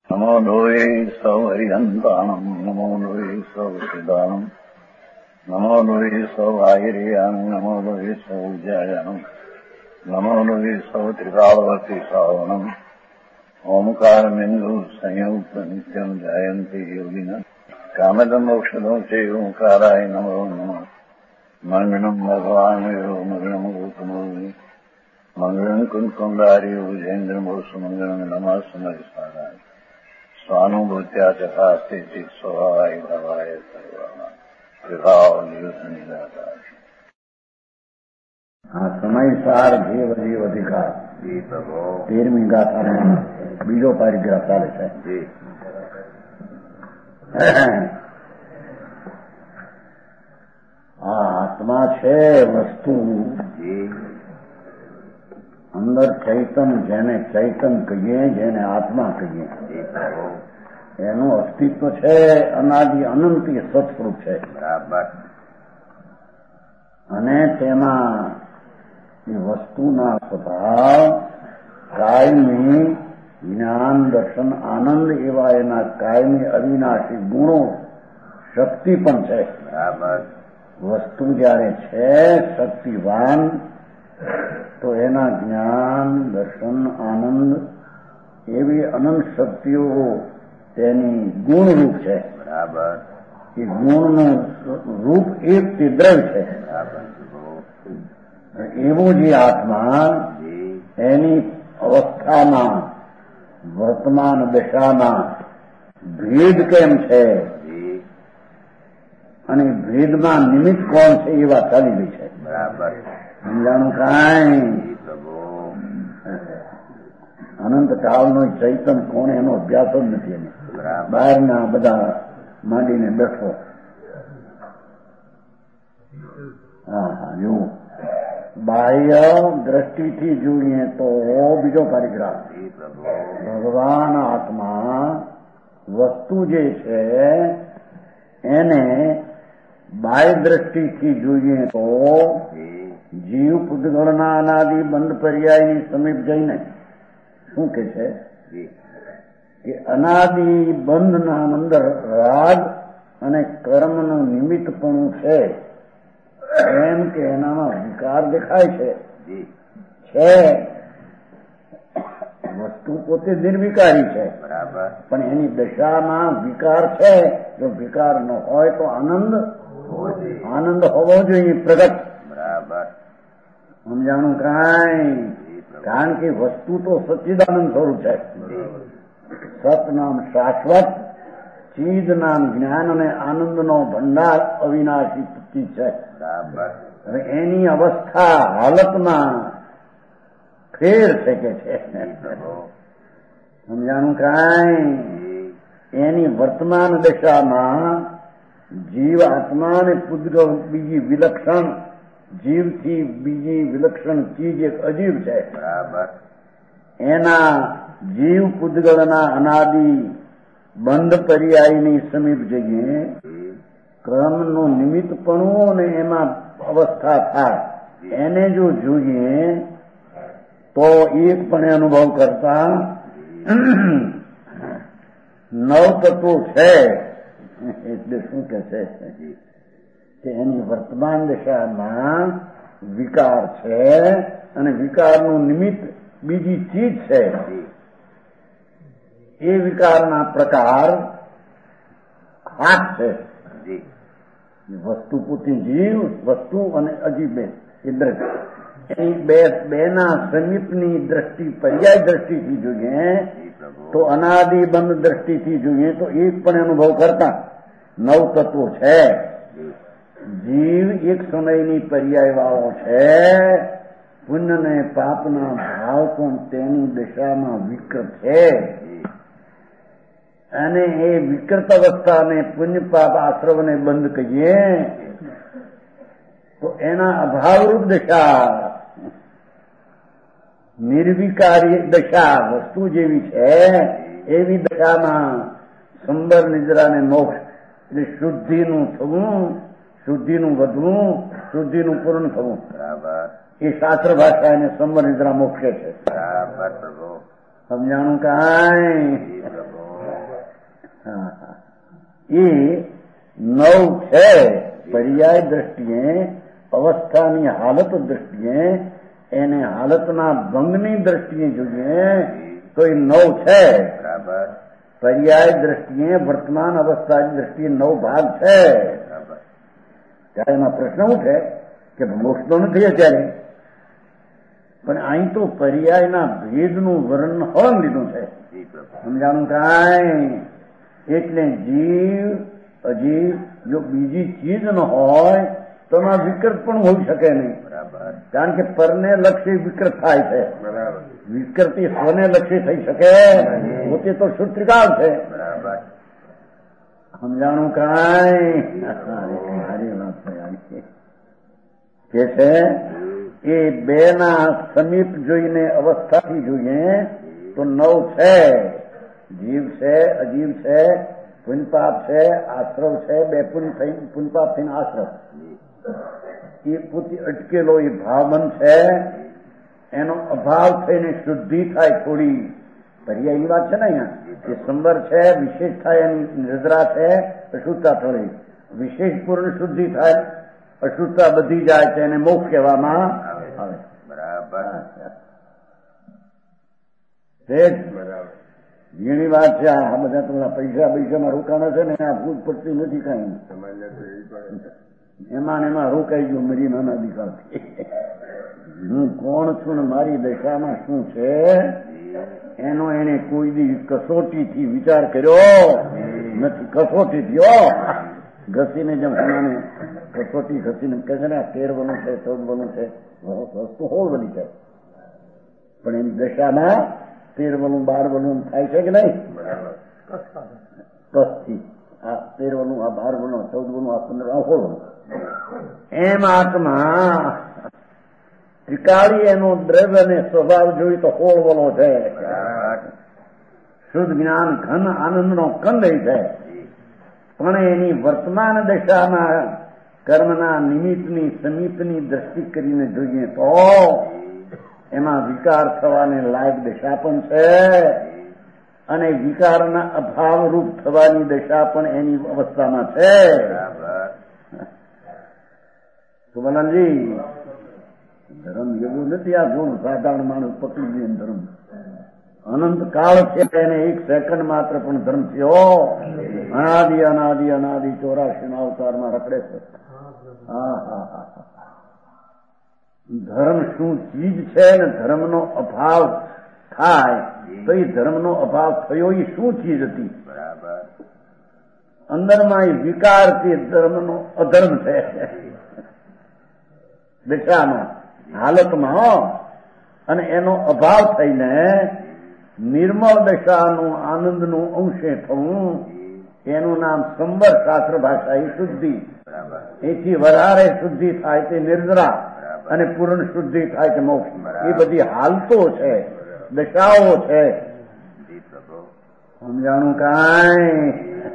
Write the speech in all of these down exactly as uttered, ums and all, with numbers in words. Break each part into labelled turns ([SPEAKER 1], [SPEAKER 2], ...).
[SPEAKER 1] નમો લોહે સૌ હરિહંતાણમ નમો લોહે સૌ સિદ્ધાણમ નમો લોહે સૌ આહિર્યાણમ નમો લોહે સૌ જયાણમ નમો લોહે સૌ ત્રિકાળવતી શ્રાવણમ ઓમકાર બિંદુ સંયુક્ત નિત્યમ જયંતિ યોગિન કામદમ ઔષધો છે ઓંકારાય નમો નમઃ મંગળમ ભગવાન મંગળમ ગૌતમોની મંગળમ કુંકુંડારી વિજેન્દ્રમોષ મંગળમ નમઃ સમરિસારાય સ્વાનુભૂત્યા ચકાસ્તે ચિત સ્વભાવાય ભવાય સર્વમાં વિભાવ નિયુદ્ધ નિરાકાર.
[SPEAKER 2] આ સમયસાર જીવ જીવ અધિકાર તેરમી ગાથાનો બીજો પારિગ્રાફ ચાલે છે. આ આત્મા છે વસ્તુ, અંદર ચૈતન, જેને ચૈતન કહીએ, જેને આત્મા કહીએ, એનું અસ્તિત્વ છે, અનાદિ અનંતી સત્સ્વરૂપ છે. બરાબર. અને તેમાં એ વસ્તુના સ્વભાવ કાયમી જ્ઞાન દર્શન આનંદ એવા એના કાયમી અવિનાશી ગુણો શક્તિ પણ છે. બરાબર. વસ્તુ જયારે છે શક્તિવાન તો એના જ્ઞાન દર્શન આનંદ એવી અનંત શક્તિઓ તેની ગુણરૂપ છે. બરાબર. એ ગુણનું રૂપ એક તે દ્રવ્ય છે. બરાબર. એવું જે આત્મા એની અવસ્થામાં વર્તમાન દશામાં ભેદ કેમ છે અને ભેદમાં નિમિત્ત કોણ છે એ વાત ચાલી રહી છે. બરાબર. સમજાણું કાંઈ અનંત કાળનો ચૈતન કોણ એનો અભ્યાસ જ નથી. એને બહારના બધા માંડીને બેઠો. હા હા જોવું બાહ્ય દ્રષ્ટિથી જોઈએ તો બીજો પારિગ્રાફ, ભગવાન આત્મા વસ્તુ જે છે એને બાહ્ય દ્રષ્ટિથી જોઈએ તો જીવ પૂતગળના અનાદિ બંધ પર્યાયની સમીપ જઈને શું કે છે કે અનાદિ બંધના અંદર રાગ અને કર્મનું નિમિત્તપણું છે, એમ કે એનામાં વિકાર દેખાય છે. છે વસ્તુ પોતે નિર્વિકારી છે. બરાબર. પણ એની દશામાં વિકાર છે. જો વિકાર ન હોય તો આનંદ આનંદ હોવો જોઈએ પ્રગટ. બરાબર. સમજાણું કાંઈ? કારણ કે વસ્તુ તો સચ્ચિદાનંદ સ્વરૂપ છે. સત નામ શાશ્વત, ચીદ નામ જ્ઞાન અને આનંદનો ભંડાર અવિનાશી ચીજ છે. બરાબર. હવે એની અવસ્થા હાલતમાં ફેર છે કે છે. સમજાણું કાંઈ? એની વર્તમાન દશામાં જીવ આત્મા ને પૂતગળ બીજી વિલક્ષણ, જીવથી બીજી વિલક્ષણ ચીજ એક અજીવ છે. બરાબર. એના જીવ પૂતગળના અનાદિ બંધ પર્યાયની સમીપ જઈએ ક્રમનું નિમિત્તપણું ને એમાં અવસ્થા થાય એને જો જોઈએ તો એક પણ અનુભવ કરતા નવ તત્વો છે. એટલે શું કે છે કે એની વર્તમાન દશામાં વિકાર છે અને વિકારનું નિમિત્ત બીજી ચીજ છે. એ વિકારના પ્રકાર હાથ છે. વસ્તુ પોતે જીવ, વસ્તુ અને અજીબ બે એ દ્રષ્ટિ, એ બે બેના સમીપની દ્રષ્ટિ પર્યાય દ્રષ્ટિથી જોઈએ તો અનાદિ બંધ દ્રષ્ટિથી જોઈએ તો એક પણ અનુભવ કરતા નવ તત્વો છે. જીવ એક સમયની પર્યાય વાળો છે. પુણ્ય ને પાપના ભાવ પણ તેની દશામાં વિકૃત છે અને એ વિકૃત અવસ્થાને પુણ્ય પાપ આશ્રવને બંધ કહીએ તો એના અભાવરૂપ દશા, નિર્વિકારી દશા વસ્તુ જેવી છે એવી દશામાં સંબર નિદ્રા ને મોક્ષ એટલે શુદ્ધિનું થવું, શુદ્ધિનું વધવું, શુદ્ધિનું પૂર્ણ થવું. બરાબર. એ શાસ્ત્ર ભાષા એને સંબર નિદ્રા મોક્ષ છે. બરાબર. સમજાણું કાંઈ? એ નવ છે પર્યાય દ્રષ્ટિએ, અવસ્થાની હાલત દ્રષ્ટિએ, એને હાલતના ભંગની દ્રષ્ટિએ જોઈએ તો એ નવ છે.
[SPEAKER 1] બરાબર.
[SPEAKER 2] પર્યાય દ્રષ્ટિએ વર્તમાન અવસ્થાની દ્રષ્ટિએ નવ ભાગ છે. ત્યારે એમાં પ્રશ્ન શું છે કે મોક્ષ તો નથી અત્યારે, પણ અહીં તો પર્યાયના ભેદનું વર્ણન હળ લીધું છે. સમજાણું કાંઈ? એટલે જીવ અજીવ જો બીજી ચીજ ન હોય તો એમાં વિકૃત પણ હોઈ શકે નહીં. કારણ કે પરને લક્ષી વિકૃત થાય છે. વિકૃતિ સ્વને લક્ષી થઈ શકે પોતે તો સૂત્રિકાળ છે. સમજાણું કાંઈ? મારી વાત કે છે એ બે ના સમીપ જોઈને અવસ્થાથી જોઈએ તો નવ છે. જીવ છે, અજીવ છે, પુનપાપ છે, આશ્રવ છે. બે પુન થઈ પુનપાપ થઈને આશ્રવ એ પોતે અટકેલો એ ભાવબંધ છે. એનો અભાવ થઈને શુદ્ધિ થાય થોડી. પર્યાયની વાત છે ને અહીંયા. એ સંબર છે, વિશેષ થાય એની નિદ્રા છે, અશુદ્ધતા થોડી. વિશેષ પૂર્ણ શુદ્ધિ થાય, અશુદ્ધતા બધી જાય છે, એને મોક્ષ કહેવામાં આવે.
[SPEAKER 1] બરાબર.
[SPEAKER 2] ઘણી વાત છે. આ બધા તમારા પૈસા પૈસામાં રોકાણા છે ને આ ભૂત પડતી નથી કઈ. એમાં એમાં રોકાઈ ગયું મરી નાના દીકરાથી. હું કોણ છું ને મારી દશામાં શું છે એનો એને કોઈ દી કસોટીથી વિચાર કર્યો નથી. કસોટી થયો ઘસીને જેમ કોનાને કસોટી ઘસીને કહે છે ને આ તેર વનું છે, ચૌદ વનું છે, વસ્તુ હોળ બની છે, પણ એની દશામાં તેર વનું બાર વનું થાય છે કે નહીં? કસથી આ તેર વનું, આ બાર વનું, ચૌદ વનું, આ પંદર, આ હોળ વનું. એમ આત્મા ત્રિકાળી એનો દ્રવ્ય અને સ્વભાવ જોઈ તો હોળ વલો છે. શુદ્ધ જ્ઞાન ઘન આનંદનો કંદ છે. પણ એની વર્તમાન દશામાં કર્મના નિમિત્તની સમીપની દ્રષ્ટિ કરીને જોઈએ તો એમાં વિકાર થવાને લાયક દશા પણ છે અને વિકારના અભાવરૂપ થવાની દશા પણ એની અવસ્થામાં છે. સુમનજી, ધર્મ એવું નથી આ ગુણ સાધારણ માણસ પકડી લે ધર્મ. અનંત કાળ છે એને એક સેકન્ડ માત્ર પણ ધર્મ થયો અનાદિ અનાદિ અનાદિ ચોરાશી ના અવતારમાં રખડે છે. હા હા હા ધર્મ શું ચીજ છે ને ધર્મનો અભાવ થાય તો એ ધર્મનો અભાવ થયો એ શું ચીજ હતી?
[SPEAKER 1] બરાબર.
[SPEAKER 2] અંદરમાં એ વિકાર તે ધર્મનો અધર્મ છે. દશામાં હાલતમાં અને એનો અભાવ થઈને નિર્મળ દશાનું આનંદનું અંશે થવું એનું નામ સંબર શાસ્ત્ર ભાષા એ શુદ્ધિ. એથી વધારે શુદ્ધિ થાય તે નિર્જરા અને પૂર્ણ શુદ્ધિ થાય કે મોક્ષ. એ બધી હાલતો છે, દશાઓ છે. સમજાણું કાંઈ?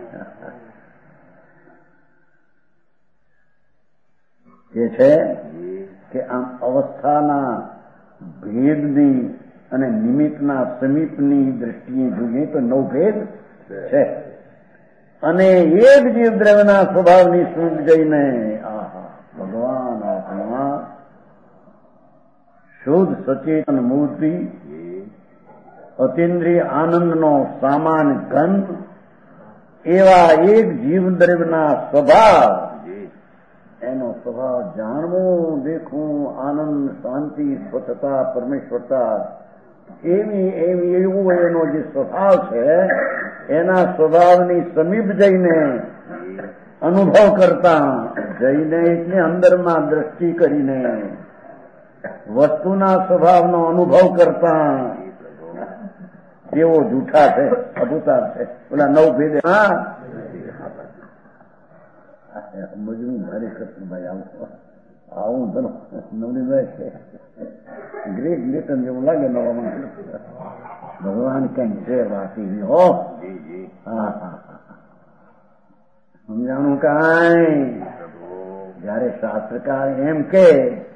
[SPEAKER 2] એ છે કે આમ અવસ્થાના ભેદની અને નિમિત્તના સમીપની દ્રષ્ટિએ જોઈએ તો નવ ભેદ છે. અને એક જીવ દ્રવ્યના સ્વભાવની સૂઝ જઈને આહા ભગવાન આત્મા શુદ્ધ સચેતન મૂર્તિ અતિન્દ્રિય આનંદનો સામાન ગંધ એવા એક જીવ દ્રવ્યના સ્વભાવ, એનો સ્વભાવ જાણવું, દેખવું, આનંદ, શાંતિ, સ્વચ્છતા, પરમેશ્વરતા એવી એવી એવું એનો જે સ્વભાવ છે એના સ્વભાવની સમીપ જઈને અનુભવ કરતા જઈને એટલે અંદરમાં દ્રષ્ટિ કરીને વસ્તુના સ્વભાવનો અનુભવ કરતા એવો જૂઠા છે, અભૂતાર છે. ઓલા નવ ભેદે હા મજનું ભારે કૃષ્ણભાઈ આવું આવું ધરો નવનીભાઈ છે. ગ્રેટ લેટન જેવું લાગે નવામાં. ભગવાન કઈ છે વાતી હો. હા હા સમજાણું કાંઈ? જયારે શાસ્ત્રકાર એમ કે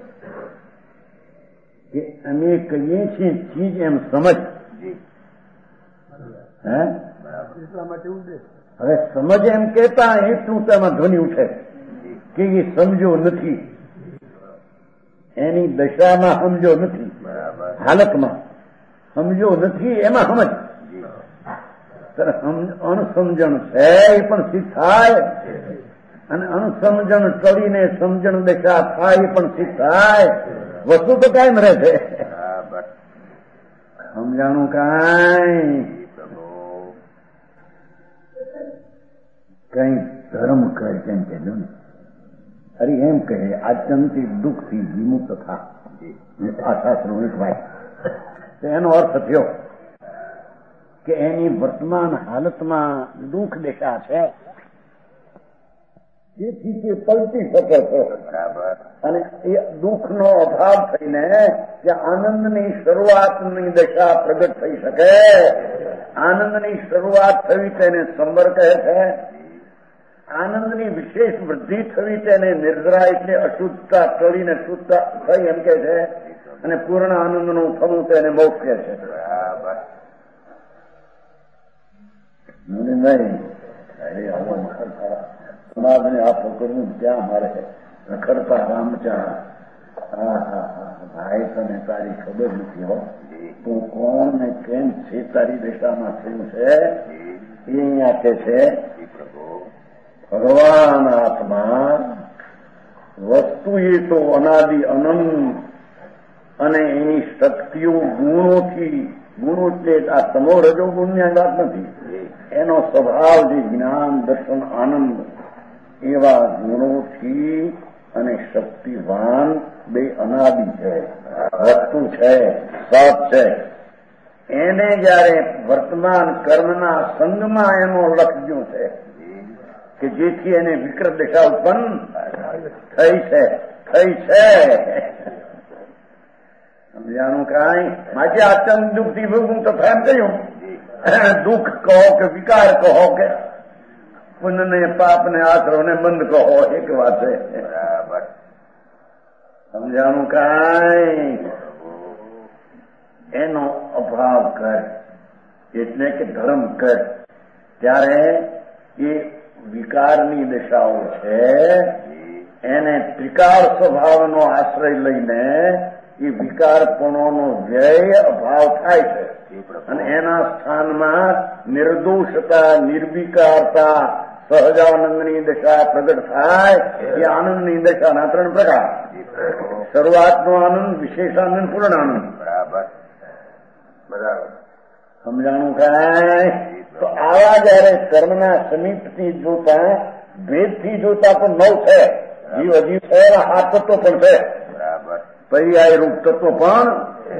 [SPEAKER 2] અમે કહીએ છીએ ચીજ એમ સમજ હે એટલા માટે હવે સમજ એમ કહેતા એટલું તેમાં ધ્વનિ ઉઠે કે એ સમજો નથી, એની દશામાં સમજો નથી, હાલતમાં સમજો નથી, એમાં સમજ અણસમજણ છે એ પણ સિદ્ધ થાય, અને અણસમજણ ટળીને સમજણ દશા થાય એ પણ સિદ્ધ થાય. વસ્તુ તો કાયમ રહે છે, સમજાણું કાંઈ કઈ ધર્મ કરે કેમ કહેજો ને. અરે એમ કહે આત્યંતિક દુઃખથી વિમુક્ત થા, આ શાસ્ત્રો ભાઈ. તો એનો અર્થ થયો કે એની વર્તમાન હાલતમાં દુઃખ દેખા છે, તેથી તે પલટી શકે છે, અને એ દુઃખનો અભાવ થઈને ત્યાં આનંદની શરૂઆતની દશા પ્રગટ થઈ શકે. આનંદની શરૂઆત થવી તેને સંવર કહે છે. આનંદની વિશેષ વૃદ્ધિ થવી તેને નિર્જરા એટલે અશુદ્ધતા ટળીને શુદ્ધતા થઈ એમ કે છે, અને પૂર્ણ આનંદનું થવું તેને મોક્ષ કહે છે. સમાજને આ પકડવું ત્યાં મારે રખડતા રામચા. હા હા હા ભાઈ, તને તારી ખબર નથી હો, તું કોણ ને કેમ છે, તારી દિશામાં થયું છે એ અહીંયા કે છે. ભગવાન આત્મા વસ્તુ એ તો અનાદિ અનંત, અને એની શક્તિઓ ગુણોથી, ગુણો એટલે આ તમો રજો ગુણની વાત નથી, એનો સ્વભાવ જે જ્ઞાન દર્શન આનંદ એવા ગુણોથી અને શક્તિવાન બે અનાદિ છે, વસ્તુ છે, સત છે. એને જયારે વર્તમાન કર્મના સંગમાં એનો લખ્યું છે કે જેથી એને વિકૃત દશા ઉત્પન્ન થઈ છે, થઈ છે. સમજાણું કાંઈ? માટે આત્મ દુઃખથી ભોગવું તો એમ કહ્યું, દુઃખ કહો કે વિકાર કહો કે પુણ્યને પાપને આશ્રવને બંધ કહો, એક વાત છે. સમજાણું કાંઈ? એનો અભાવ કર એટલે કે ધર્મ કર, ત્યારે એ વિકારની દશાઓ છે, એને ત્રિકાર સ્વભાવનો આશ્રય લઈને એ વિકારપણોનો વ્યય અભાવ થાય છે, અને એના સ્થાનમાં નિર્દોષતા, નિર્વિકારતા, સહજાનંદની દશા પ્રગટ થાય. એ આનંદની દશાના ત્રણ પ્રકાર: શરૂઆતનો આનંદ, વિશેષાનંદ, પૂર્ણ આનંદ. બરાબર બરાબર. સમજાણું કાંઈ? તો આવા જયારે કર્મના સમીપથી જોતા, ભેદથી જોતા તો નવ છે, જીવ અજીવ છે, હાથ તત્વો પણ છે, બરાબર, પર્યાય રૂપ તત્વો પણ.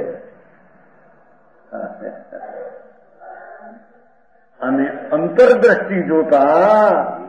[SPEAKER 2] અને અંતરદ્રષ્ટિ જોતા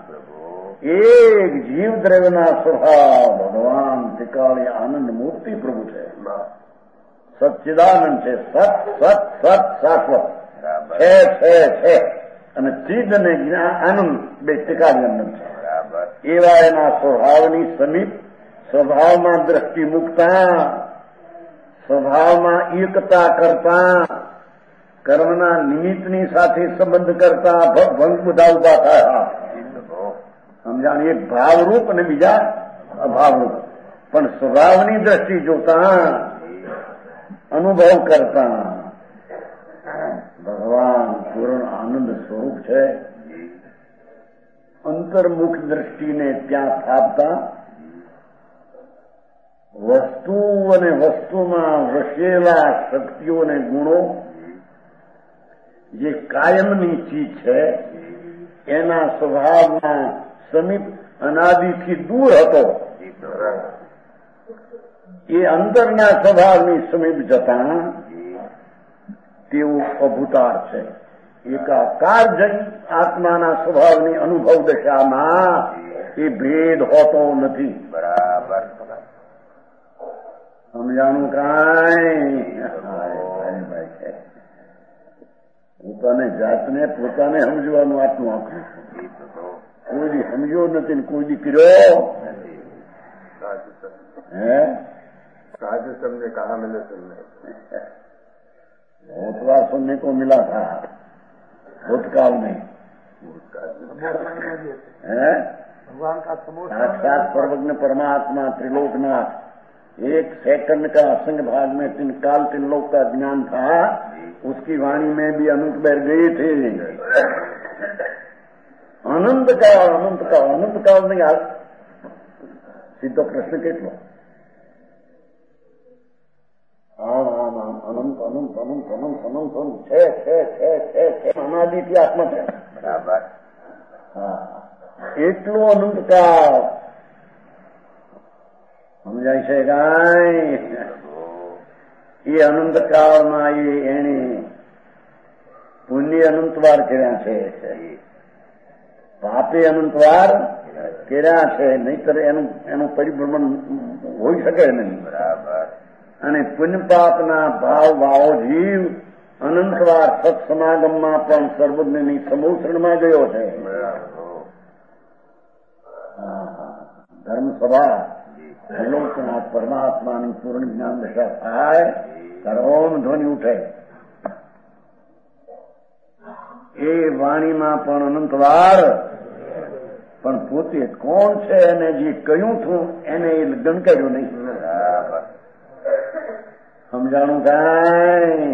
[SPEAKER 2] એક જીવ દ્રવ્યના સ્વભાવ ભગવાન ત્રિકાળી આનંદ મૂર્તિ પ્રભુ છે, સચ્ચિદાનંદ છે, સત સત સત શાશ્વત છે છે છે, અને ચિદ અને આનંદ બે ત્રિકાળી આનંદ છે. એવા એના સ્વભાવની સમીપ, સ્વભાવમાં દ્રષ્ટિ મૂકતા, સ્વભાવમાં એકતા કરતા, કર્મના નિમિત્તની સાથે સંબંધ કરતા ભંગ બધા ઉભા થયા. સમજાણ? એક ભાવરૂપ અને બીજા અભાવરૂપ, પણ સ્વભાવની દ્રષ્ટિ જોતા, અનુભવ કરતા ભગવાન પૂર્ણ આનંદ સ્વરૂપ છે. અંતર્મુખ દ્રષ્ટિને ત્યાં થાપતા વસ્તુ અને વસ્તુમાં વસેલા શક્તિઓ અને ગુણો જે કાયમની ચીજ છે, એના સ્વભાવના સમીપ અનાદિથી દૂર હતો, એ અંતરના સ્વભાવની સમીપ જતા તેવું અભૂતાર છે. એકાકાર જન આત્માના સ્વભાવની અનુભવ દશામાં એ ભેદ હોતો નથી. બરાબર. સમજાણું કાંઈ? પોતાને જાતને પોતાને સમજવાનું આટલું આખું. કોઈ દી સમજ્યો નથી ને કોઈ દી કર્યો હે?
[SPEAKER 3] साधु सबने कहा मिले तुमने
[SPEAKER 2] बहुत बार सुनने को मिला था भूतकाल में है साक्षात सर्वज्ञ परमात्मा त्रिलोकनाथ, एक सेकंड का असंग भाग में तीन काल तीन लोक का ज्ञान था, उसकी वाणी में भी अनंत बैठ गए थे। अनंत काल अनंत काल अनंत काल नहीं आज सीधो प्रश्न કેટલો આમ આમ આમ અનંત અનંત અનંત અનંત અનંત અનંત છે છે છે છે છે અનાદિથી આત્મા છે બરાબર હા એટલો અનંત કાળ સમજાય છે કાંઈ એ અનંત કાળમાં એ એણે પુણ્ય અનંતવાર કર્યા છે, પાપે અનંતવાર કર્યા છે, નહીતર એનું એનું પરિભ્રમણ હોઈ શકે નહીં બરાબર. અને પુણ્ય પાપના ભાવ ભાવો જીવ અનંતવાર સત્સમાગમમાં પણ સર્વજ્ઞની સમૂહમાં ગયો છે. ધર્મસભા લોકનાથ પરમાત્માની પૂર્ણ જ્ઞાન દશા થાય ત્યારે ઓમ ધ્વનિ ઉઠે. એ વાણીમાં પણ અનંતવાર, પણ પોતે કોણ છે એને જે કહ્યું છું એને એ ગણકાર્યું નહીં. સમજાણું કાંઈ?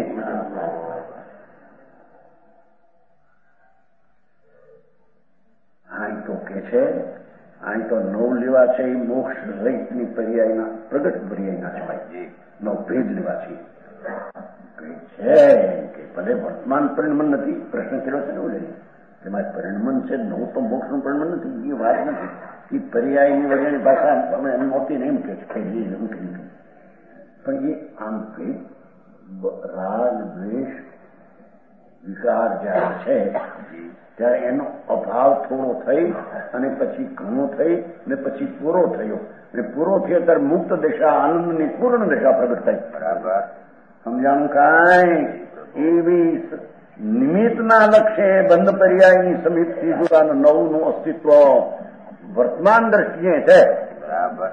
[SPEAKER 2] અહીં તો કે છે અહીં તો નવ લેવા છે એ મોક્ષ રહિતની પર્યાયના પ્રગટ પર્યાયના છે ભાઈ, નવ ભેદ લેવા છે છે કે ભલે વર્તમાન પરિણમન નથી. પ્રશ્ન કર્યો છે ને ઓલે કે મારે પરિણમન છે, નવ તો મોક્ષનું પરિણમન નથી, એ વાત નથી. એ પર્યાયની વગેરેની ભાષા તમે એમ મોતીને એમ કે છે એમ કહ્યું, પણ એ આમ કે રાગ દ્વેષ વિકાર જયારે છે ત્યારે એનો અભાવ થોડો થઈ અને પછી ઘણો થઈ ને પછી પૂરો થયો, અને પૂરો થયો ત્યારે મુક્ત દશા આનંદની પૂર્ણ દશા પ્રગટ થઈ બરાબર. સમજાણું કાંઈ? એવી નિમિત્તના લક્ષ્ય બંધ પર્યાયની સમીપથી સુધાનું નવનું અસ્તિત્વ વર્તમાન દ્રષ્ટિએ છે બરાબર.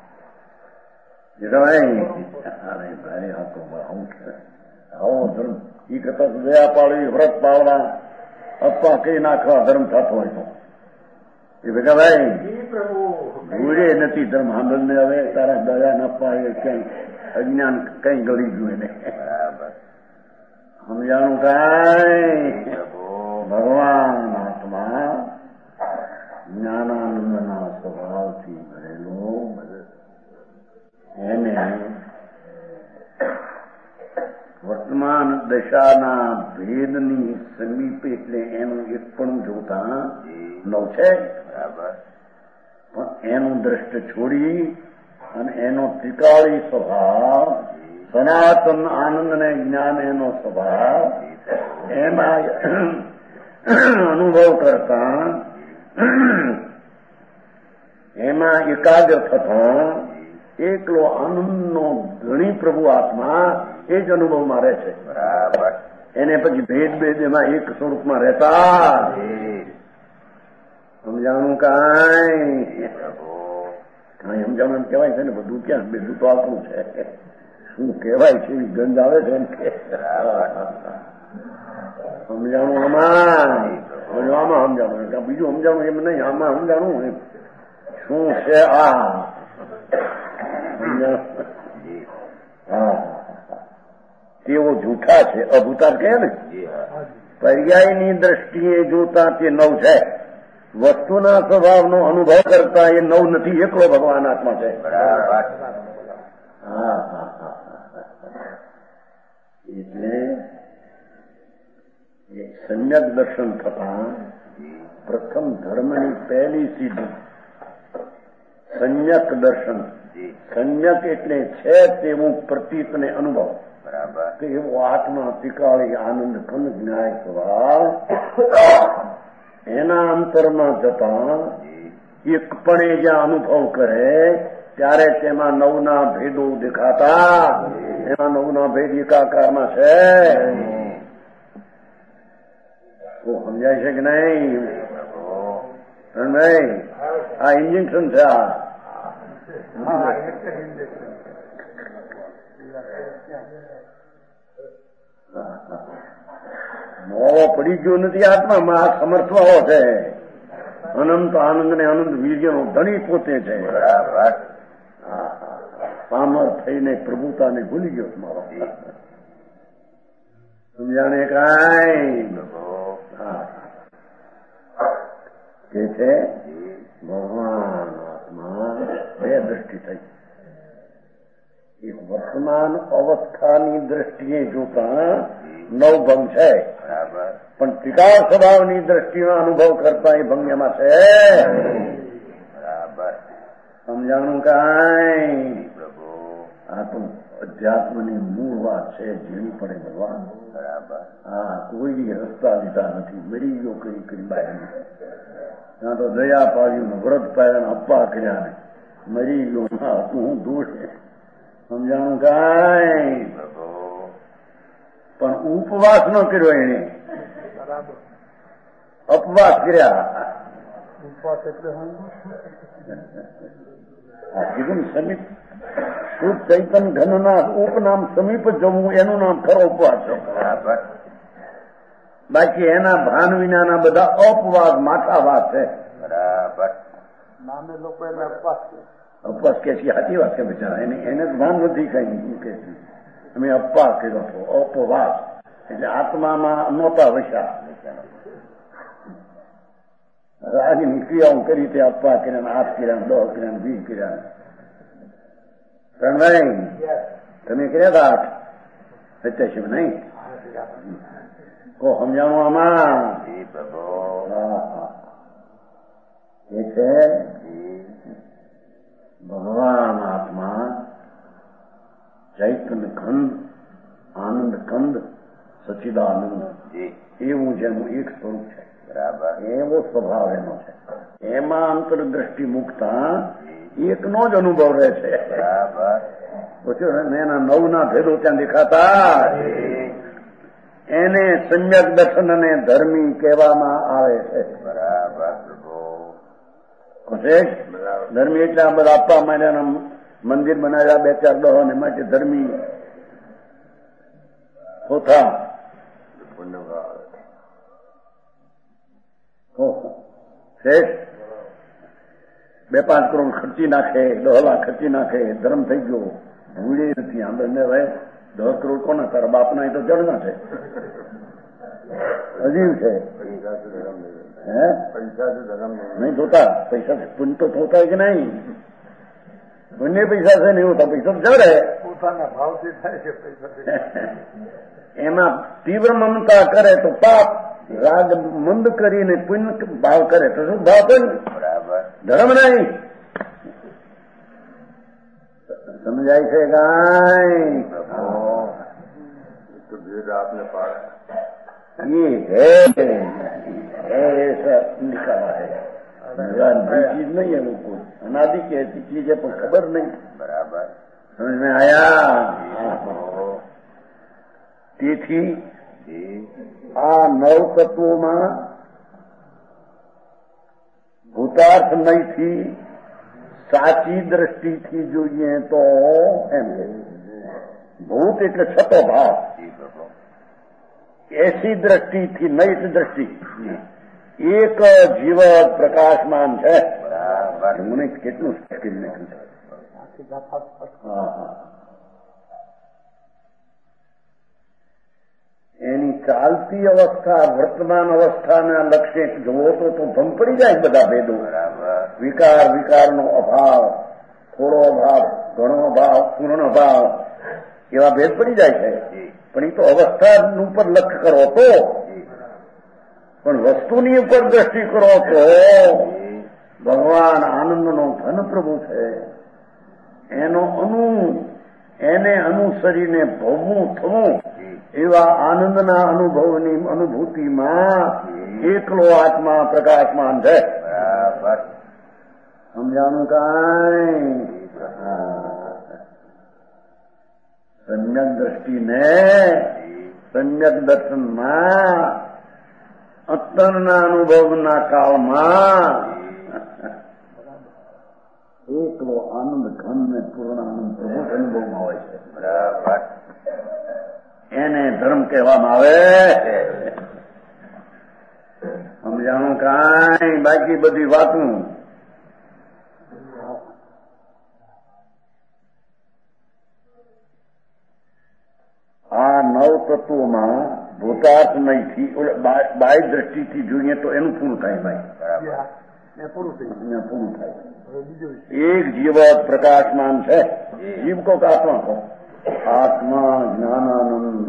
[SPEAKER 2] આવો ધર્મ એ કરતા દયા પાડવી, વ્રત પાળવા, અપા કઈ નાખવા ધર્મ થતો હોય તો એ ભેગા ભાઈ ભૂલે નથી ધર્મ સાંભળ ને. હવે તારા દયા ન પાડે ક્યાંય અજ્ઞાન કઈ ગળી ગયું એને બરાબર. સમજાણું કાંઈ? ભગવાન આત્મા જ્ઞાનાનંદના સ્વભાવથી ભરેલો એને વર્તમાન દશાના ભેદની સમીપ એટલે એનું એક પણ જોતા નવ છે બરાબર. પણ એનું દ્રષ્ટ છોડી અને એનો ત્રિકાળી સ્વભાવ, સનાતન આનંદ ને જ્ઞાન એનો સ્વભાવ, એમાં અનુભવ કરતા એમાં એકાગ્ર થતો એકલો આનંદનો ધણી પ્રભુ આત્મા એ જ અનુભવમાં રહે છે બરાબર. એને પછી ભેદ ભેદ એમાં એક સ્વરૂપમાં રહેતા. સમજાણું કાંઈ? કાંઈ સમજાણું એમ કહેવાય છે ને, બધું ક્યાં બધું તો આપણું છે. શું કહેવાય છે એવી ગંધ આવે છે એમ કે સમજાણું આમાં આમાં સમજાણું, બીજું સમજાણું એમ નહીં, આમાં સમજાણું એમ શું છે આ હા તેઓ જૂઠા છે, અભૂતાર કહે ને. પર્યાયની દ્રષ્ટિએ જોતા તે નવ છે, વસ્તુના સ્વભાવનો અનુભવ કરતા એ નવ નથી, એકલો ભગવાન આત્મા છે બરાબર. હા હા હા એટલે સમ્યક દર્શન થતા પ્રથમ ધર્મની પહેલી સીધી સમ્યક દર્શન. સમ્યક એટલે છે તેવું પ્રતીત ને અનુભવ બરાબર. તો એવો આત્મા ત્રિકાળી આનંદ ખંડ જ્ઞાય સ્વભાવ એના અંતરમાં જતા એકપણે જ્યાં અનુભવ કરે ત્યારે તેમાં નવના ભેદો દેખાતા, એમાં નવના ભેદ એકાકારમાં છે. તો સમજાય છે કે નહીં? નહીં આ ઇન્જેક્શન છે. આ નવો પડી ગયો નથી આત્મામાં, આ સમર્થવાઓ છે. અનંત આનંદ ને અનંત વીર્યનો ધણી પોતે છે.
[SPEAKER 1] બરાબર.
[SPEAKER 2] પામર થઈને પ્રભુતાને ભૂલી ગયો તમારો. સમજાણે કાંઈ કે છે ભગવાન આત્મા બે દ્રષ્ટિ થઈ. એક વર્તમાન અવસ્થાની દ્રષ્ટિએ જોતા નવભંગ છે, પણ ત્રિકાળ સ્વભાવની દ્રષ્ટિનો અનુભવ કરતા એ ભંગ્યમાં છે.
[SPEAKER 1] બરાબર.
[SPEAKER 2] સમજાણું કાંઈ? આ તો અધ્યાત્મની મૂળ વાત છે, ઝીણી પડે ભગવાન.
[SPEAKER 1] બરાબર.
[SPEAKER 2] હા, કોઈ રસ્તા લીધા નથી. મરી ગયો કરી કરી બાય ત્યાં તો દયા પાડ્યું, વ્રત પાડ્યા, અપ્પા કર્યા, મરી ગયો ના હતું હું દોષ. સમજાણું કાંઈ? પણ ઉપવાસ ન કર્યો એને, અપવાસ કર્યા.
[SPEAKER 3] ઉપવાસ એટલે
[SPEAKER 2] આ કીધું સમીપ શુદ્ધ ચૈતન ઘનના ઉપનામ સમીપ જવું એનું નામ ખરો ઉપવાસ છે.
[SPEAKER 1] બરાબર.
[SPEAKER 2] બાકી એના ભાન વિનાના બધા અપવાદ માથા વાત છે.
[SPEAKER 1] બરાબર.
[SPEAKER 3] નામે લોકો એને ઉપવાસ છે.
[SPEAKER 2] અપવાસ કે છે, સાચી વાત છે બિચારા. એને એને ભાન નથી કઈ કે અમે અપવા કર્યો હતો, અપવાસ એટલે આત્મામાં નહોતા વસ્યા. રાજની ક્રિયાઓ કરી તે અપવા કર્યા, આઠ કર્યા, દસ કર્યા, વીસ કર્યા. રણભાઈ તમે કર્યા હતા આઠ સત્યાસી નહીં? કો સમજાણું આમાં એ છે ભગવાન આત્મા ચૈતન્ય ખંડ, આનંદ કંદ, સચિદાનંદ એવું જેનું એક સ્વરૂપ છે.
[SPEAKER 1] બરાબર.
[SPEAKER 2] એવો સ્વભાવ એનો છે. એમાં અંતરદ્રષ્ટિ મૂકતા એકનો જ અનુભવ રહે છે.
[SPEAKER 1] બરાબર.
[SPEAKER 2] એના નવના ભેદો ત્યાં દેખાતા એને સમ્યક દર્શન અને ધર્મી કહેવામાં આવે છે.
[SPEAKER 1] બરાબર.
[SPEAKER 2] ધર્મી એટલે આ બધા આપવા માંડ્યા, મંદિર બનાવ્યા બે ચાર દહ ને માટે ધર્મી હોતા. બે પાંચ કરોડ ખર્ચી નાખે, દહ લાખ ખર્ચી નાખે, ધર્મ થઈ ગયો. ભૂલે નથી આમ બંને ભાઈ. દસ કરોડ કોના? તારા બાપના એ તો જળના છે, અજીવ છે. હે
[SPEAKER 3] પૈસા ધર્મ
[SPEAKER 2] નહીં જોતા, પૈસા પુણ્ય તો થતા કે નહીં? બંને પૈસા છે ને એવું તો પૈસા જડે
[SPEAKER 3] પોતાના ભાવથી થાય છે. પૈસા
[SPEAKER 2] એમાં તીવ્ર મમતા કરે તો પાપ, રાગ મંદ કરીને પુણ્ય ભાવ કરે તો શું ભાવ? પુણ્ય.
[SPEAKER 1] બરાબર.
[SPEAKER 2] ધર્મ નહીં. સમજાય છે કાંઈ?
[SPEAKER 3] તો ભેદ આપને પાડે.
[SPEAKER 2] ये है ऐसा निकाला है, चीज नहीं है वो कोई अनादि की ऐसी चीज है पर खबर नहीं.
[SPEAKER 1] बराबर.
[SPEAKER 2] समझ में आया? તેથી આ નવ તત્વોમાં ભૂતાર્થ નહીંથી સાચી દ્રષ્ટિથી જોઈએ તો એમ કે ભૂત એટલે છતો ભાવ. એસી દ્રષ્ટિથી નૈત દ્રષ્ટિ એક જીવત પ્રકાશમાન છે. મને કેટલું સ્પષ્ટ નાખ્યું છે. એની ચાલતી અવસ્થા વર્તમાન અવસ્થાના લક્ષ્ય જોવો તો તો ભંગ પડી જાય બધા ભેદો. વિકાર, વિકારનો અભાવ, થોડો અભાવ, ઘણો અભાવ, પૂર્ણ અભાવ, એવા ભેદ પડી જાય છે. પણ એ તો અવસ્થા ઉપર લક્ષ્ય કરો તો, પણ વસ્તુની ઉપર દ્રષ્ટિ કરો તો ભગવાન આનંદનો ઘન પ્રભુ છે. એનો અનુ એને અનુસરીને ભવવું થવું એવા આનંદના અનુભવની અનુભૂતિમાં એકલો આત્મા પ્રકાશમાન છે. સમજાણું કાંઈ? સમ્યક દ્રષ્ટિને સમ્યક દર્શનમાં અત્તરના અનુભવના કાળમાં એકલો આનંદ ઘન ને પૂર્ણ આનંદ પ્રભુ અનુભવમાં હોય છે. બરાબર. એને ધર્મ કહેવામાં આવે. સમજાણું કાંઈ બાકી બધી વાતું આ નવ તત્વોમાં ભૂતાર્થ નહીંથી બાહ્ય દ્રષ્ટિથી જોઈએ તો એનું પૂરું થાય ભાઈ, પૂરું થાય પૂરું થાય. એક જીવત પ્રકાશમાન છે, જીવ કો આત્મા કો આત્મા જ્ઞાનાનંદ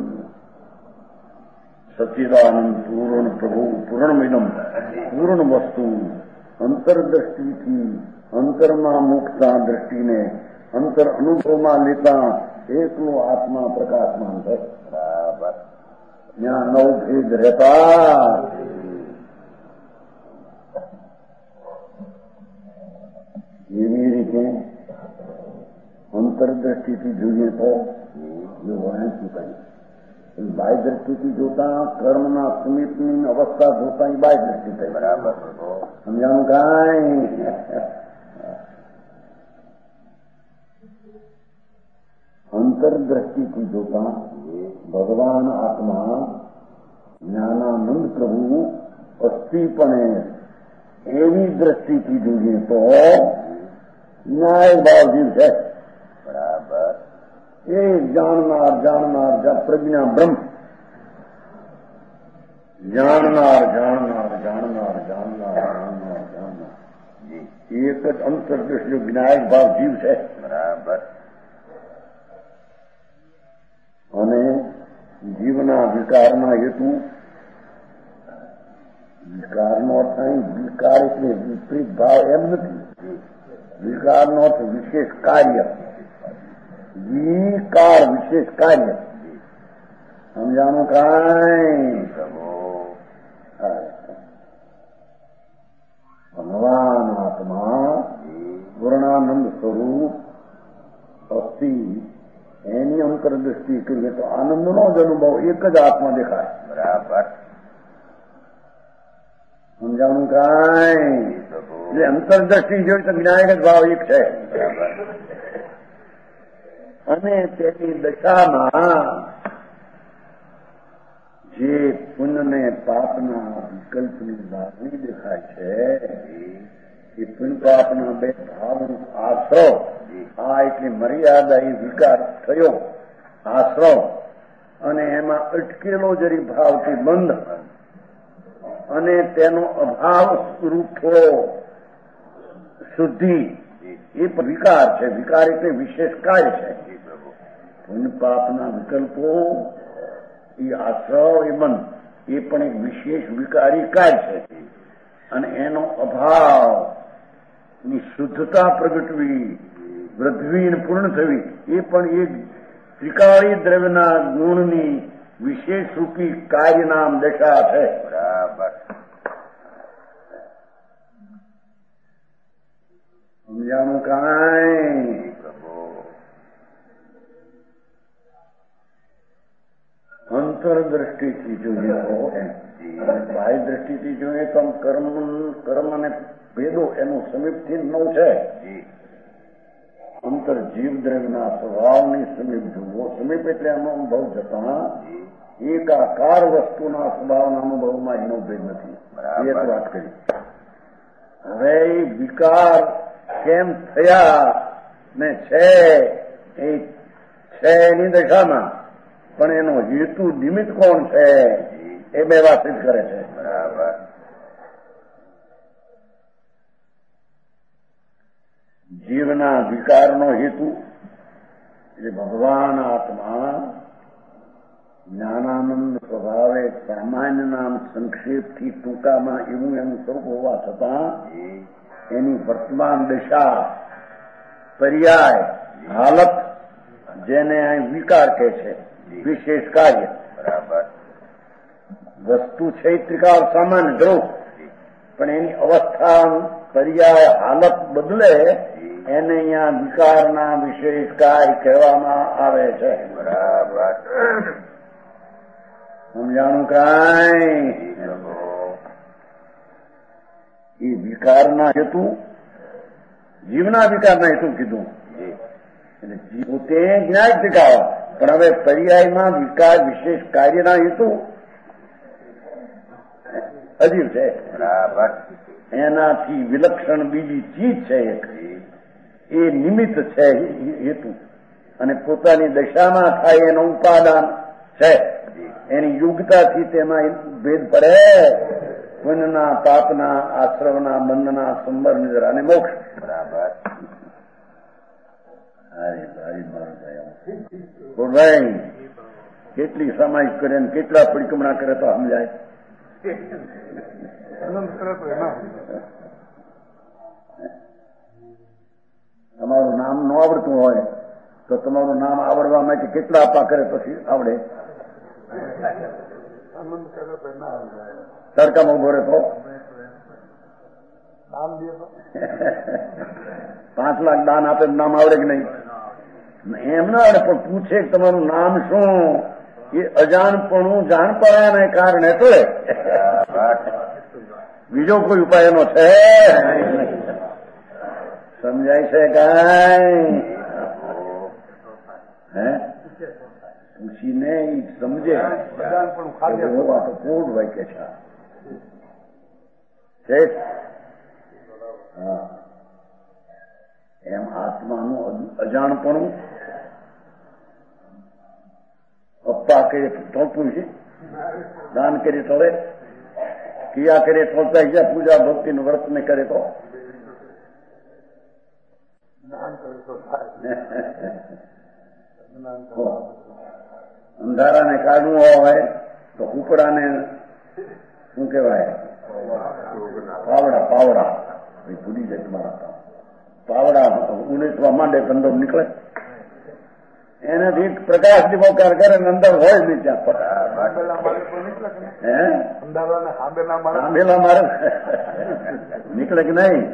[SPEAKER 2] સચ્ચિદાનંદ પૂર્ણ પ્રભુ પૂર્ણમિદમ પૂર્ણ વસ્તુ અંતરદ્રષ્ટિથી અંતરમાં મુકતા દ્રષ્ટિને અંતર અનુભવમાં લેતા એકલો આત્મા પ્રકાશમાન છે. બરાબર. ત્યાં નવ ભેદ રહેતા એવી રીતે અંતરદ્રષ્ટિથી જોઈએ તો એ વણાંચી કરી બાહ્ય દ્રષ્ટિથી જોતા કર્મના સમીપની અવસ્થા જોતા એ બાહ્ય દ્રષ્ટિ થઈ. બરાબર. સમજાણું કાંઈ અંતરદ્રષ્ટિથી જોતા ભગવાન આત્મા જ્ઞાનાનંદ પ્રભુ અસ્થિપણે એવી દ્રષ્ટિથી જોઈએ તો ન્યાય ભાવ જીવ છે. બરાબર. એ જાણનાર જાણનાર પ્રજ્ઞા બ્રહ્મ જાણનાર જાણનાર જાણનાર જાણનાર જાણનાર જાણનાર એક જ અંતરદ્રષ્ટિ જ્ઞાયક ભાવ જીવ છે. બરાબર. અને જીવના વિકારના હેતુ વિકારનો અર્થ અહીં વિકાર એટલે વિપરીત ભાવ એમ નથી. વિકારનો અર્થ વિશેષ કાર્ય, વિકાર વિશેષ કાર્ય. સમજાણું કાંઈ ભગવાન આત્મા પૂર્ણાનંદ સ્વરૂપ અસ્થિ એની અંતરદ્રષ્ટિ કરીએ તો આનંદનો જ અનુભવ એક જ આત્મા દેખાય. બરાબર. સમજાણું કાંઈ એટલે અંતરદ્રષ્ટિ જોઈ તો જ્ઞાન જ ભાવ એક છે. બરાબર. અને તેની દશામાં જે પુણ્ય ને પાપના વિકલ્પની લાગણી દેખાય છે એ પુણ્ય પાપના બે ભાવનો આશ્રવ, આ એટલે મર્યાદા એ વિકાર થયો આશ્રવ, અને એમાં અટકેલો જરી ભાવથી બંધ અને તેનો અભાવ રૂપો શુદ્ધિ એ પણ વિકાર છે. વિકાર એટલે વિશેષ કાર્ય છે. પુણ્ય પાપના વિકલ્પો એ આશ્રવ એ બંધ એ પણ એક વિશેષ વિકારી કાર્ય છે. અને એનો અભાવ ની શુદ્ધતા પ્રગટવી વૃદ્ધવી અને પૂર્ણ થવી એ પણ એક ત્રિકાળી દ્રવ્યના ગુણની વિશેષ રૂપી કાર્ય નામ દશા છે. બરાબર. સમજાણું કાંઈ અંતરદ્રષ્ટિથી જોઈએ તો બાહ્ય દ્રષ્ટિથી જોઈએ તો કર્મ કર્મ અને ભેદો એનું સમીપથી નવ છે. અંતર જીવ દ્રવ્યના સ્વભાવની સમીપ જોવો. સમીપ એટલે એનો અનુભવ જતા એકાકાર વસ્તુના સ્વભાવના અનુભવમાં એનો ભેદ નથી. એ તો વાત કરી. હવે એ વિકાર કેમ થયા ને છે એ છે એની દશામાં, પણ એનો હેતુ નિમિત્ત કોણ છે એ બે વાતચીત કરે છે. બરાબર. જીવના વિકારનો હેતુ એટલે ભગવાન આત્મા જ્ઞાનાનંદ સ્વભાવે સામાન્ય નામ સંક્ષેપથી ટૂંકામાં એવું એનું સ્વરૂપ હોવા છતાં એની વર્તમાન દશા પર્યાય હાલત જેને અહીં વિકાર કહે છે વિશેષ કાર્ય. બરાબર. વસ્તુ છે ત્રિકાળ સામાન્ય ધ્રુવ, પણ એની અવસ્થા પર્યાય હાલત બદલે એને અહીંયા વિકારના વિશેષ કાર્ય કહેવામાં આવે છે. બરાબર. સમજાણું કાંઈ એ વિકારના હેતુ જીવના વિકારના હેતુ કીધું એટલે પોતે જ્ઞાન શીખાવા, પણ હવે પર્યાયમાં વિકાર વિશેષ કાર્યના હેતુ અજીવ છે.
[SPEAKER 1] બરાબર.
[SPEAKER 2] એનાથી વિલક્ષણ બીજી ચીજ છે એક, એ નિમિત્ત છે હેતુ, અને પોતાની દશામાં થાય એનો ઉપાદાન છે. એની યુગતાથી તેમાં ભેદ પડે. પુણ્યના, પાપના, આશ્રવના, બંધના, સંબર, નિદ્રા અને મોક્ષ.
[SPEAKER 1] બરાબર.
[SPEAKER 2] અરે ભાઈ મારું ભાઈ કેટલી સમાજ કરે ને કેટલા પરિક્રમણા કરે તો સમજાય. તમારું નામ ન આવડતું હોય તો તમારું નામ આવડવા માટે કેટલા આપા કરે પછી આવડે. તડકામાં ઉભો રહે તો પાંચ લાખ દાન આપે નામ આવડે કે નહીં? એમ ના આવડે, પણ પૂછે કે તમારું નામ શું, એ અજાણપણું જાણપણાને કારણે તો બીજો કોઈ ઉપાય એનો છે. સમજાય છે કાંઈ? હે પૂછીને એ સમજે. કોડ વાક્ય છે. હા, એમ આત્માનું અજાણપણું અપ્પા કરીએ થોડું છે, દાન કરીએ થોડે, ક્રિયા કરીએ થોડતા ગયા, પૂજા ભક્તિ નું વ્રત ને કરે તો અંધારાને કાઢવું હોય તો કુકડાને શું કહેવાય? પાવડા. પાવડા ભૂલી જાય તમારા પાવડા ઉનેસવા માંડે કંદો નીકળે, એનાથી પ્રકાશ દીપોકાર કરે ને અંદર હોય નહીં ત્યાં. આંબેલા મારે નીકળે કે નહીં?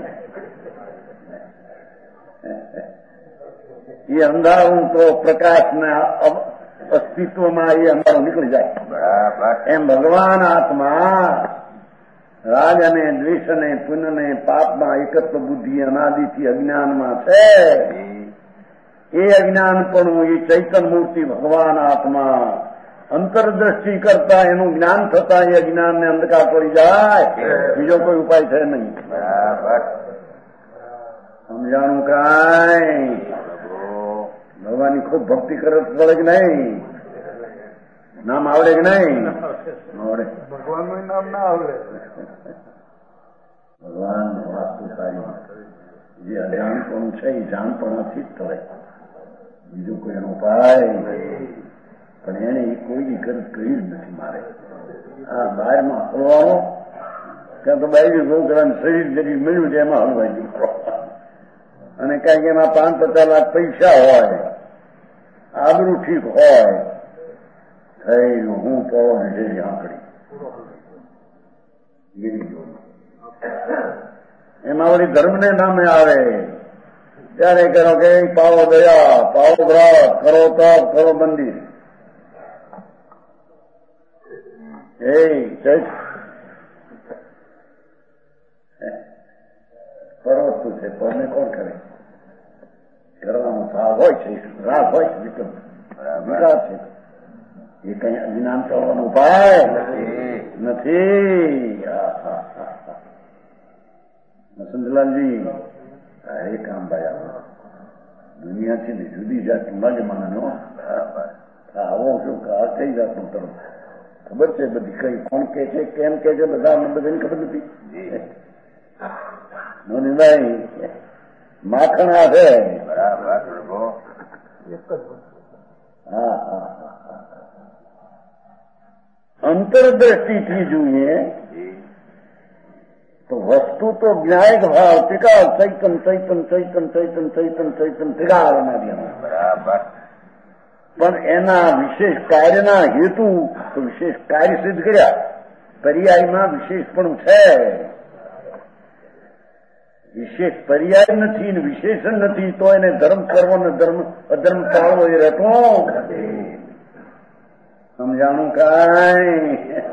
[SPEAKER 2] એ અંધારું તો પ્રકાશ ને અસ્તિત્વમાં એ અંધારું નીકળી જાય. એમ ભગવાન આત્મા રાગ અને દ્વેષ અને પુણ્ય ને પાપમાં એકત્વ બુદ્ધિ અનાદિથી અજ્ઞાનમાં છે. એ અજ્ઞાનપણું એ ચૈતન મૂર્તિ ભગવાન આત્મા અંતરદ્રષ્ટિ કરતા એનું જ્ઞાન થતા એ અજ્ઞાનને અંધકાર પડી જાય. બીજો કોઈ ઉપાય છે નહીં. સમજાણું કાંઈ? ભગવાનની ખૂબ ભક્તિ કરે પડે કે નહીં? નામ આવડે કે નહીં? આવડે.
[SPEAKER 3] ભગવાનનું નામ ના આવડે.
[SPEAKER 2] ભગવાન વાસ્તુ સારી જે અજાણપણું છે એ જાણપણાથી જ થવે, બીજો કોઈ એનો ઉપાય. પણ એને એ કોઈ ગરજ કરી જ નથી મારે. હા, બહારમાં હલવાનો ત્યાં તો બાઈ છોકરાને શરીર જરી મળ્યું છે એમાં હલવાઈ ગયું. અને કઈક એમાં પાંચ પચાસ લાખ પૈસા હોય, આબરૂ ઠીક હોય, થઈ હું પડો લીધેલી આંકડી ગીરી જોઉં. એમાં વળી ધર્મને નામે આવે ત્યારે કરો કે પાવો દયા, પાવો વ્રત, કરો તપ, કરો મંદિર. એ પરવસ્તુ છે, પરને કોણ કરે? કરવાનો ભાવ હોય છે, રાગ હોય છે, વિકલ્પ વિકાસ છે. એ કઈ અજ્ઞાન કરવાનો ઉપાય નથી. વસંતલાલજી એ કામ ભાઈ દુનિયાથી જુદી જાતની મગમાનો આવો શું આ કઈ જાતનું તરફ ખબર છે બધી, કઈ કોણ કે છે, કેમ કે છે, બધા બધાની ખબર નથી. નોનીભાઈ માખણા છે. હા હા અંતરદ્રષ્ટિથી જોઈએ તો વસ્તુ તો જ્ઞાયક ભાવ ત્રિકાળ ચૈતન ચૈતન ચૈતન ચૈતન ચૈતન ચૈતન ત્રિકાળ બરાબર. પણ એના વિશેષ કાર્યના હેતુ તો વિશેષ કાર્ય સિદ્ધ કર્યા, પર્યાયમાં વિશેષ પણ છે. વિશેષ પર્યાય નથી ને વિશેષણ નથી તો એને ધર્મ કરવો ને ધર્મ અધર્મ ટાળવો એ રહેતો. સમજાણું કાંઈ?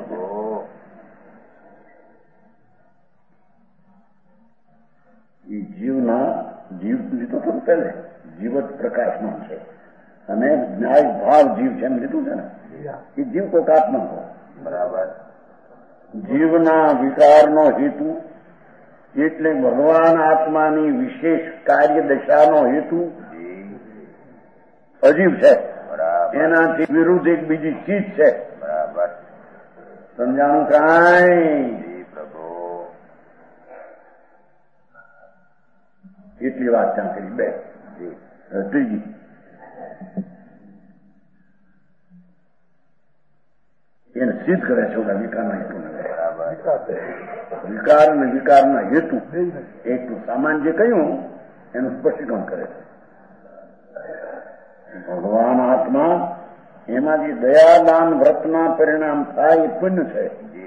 [SPEAKER 2] એ જીવના જીવ લીધું હતું પહેલે, જીવત પ્રકાશમાં છે અને ન્યાય ભાવ જીવ છે એમ લીધું છે ને. એ જીવ કોઈક આત્મા હોય બરાબર. જીવના વિકારનો હેતુ એટલે ભગવાન આત્માની વિશેષ કાર્ય દશાનો હેતુ અજીબ છે. એનાથી વિરુદ્ધ એક બીજી ચીજ છે.
[SPEAKER 1] બરાબર.
[SPEAKER 2] સમજાણું કાંઈ? એટલી વાત ત્યાં કરી. બે ત્રીજી એને સિદ્ધ કરે છે ઓલા વિકારના હેતુને. વિકાર અને વિકારના હેતુ એટલું સામાન્ય જે કહ્યું એનું સ્પષ્ટીકરણ કરે છે. ભગવાન આત્મા એમાં જે દયાદાન વ્રતના પરિણામ થાય એ પુણ્ય છે.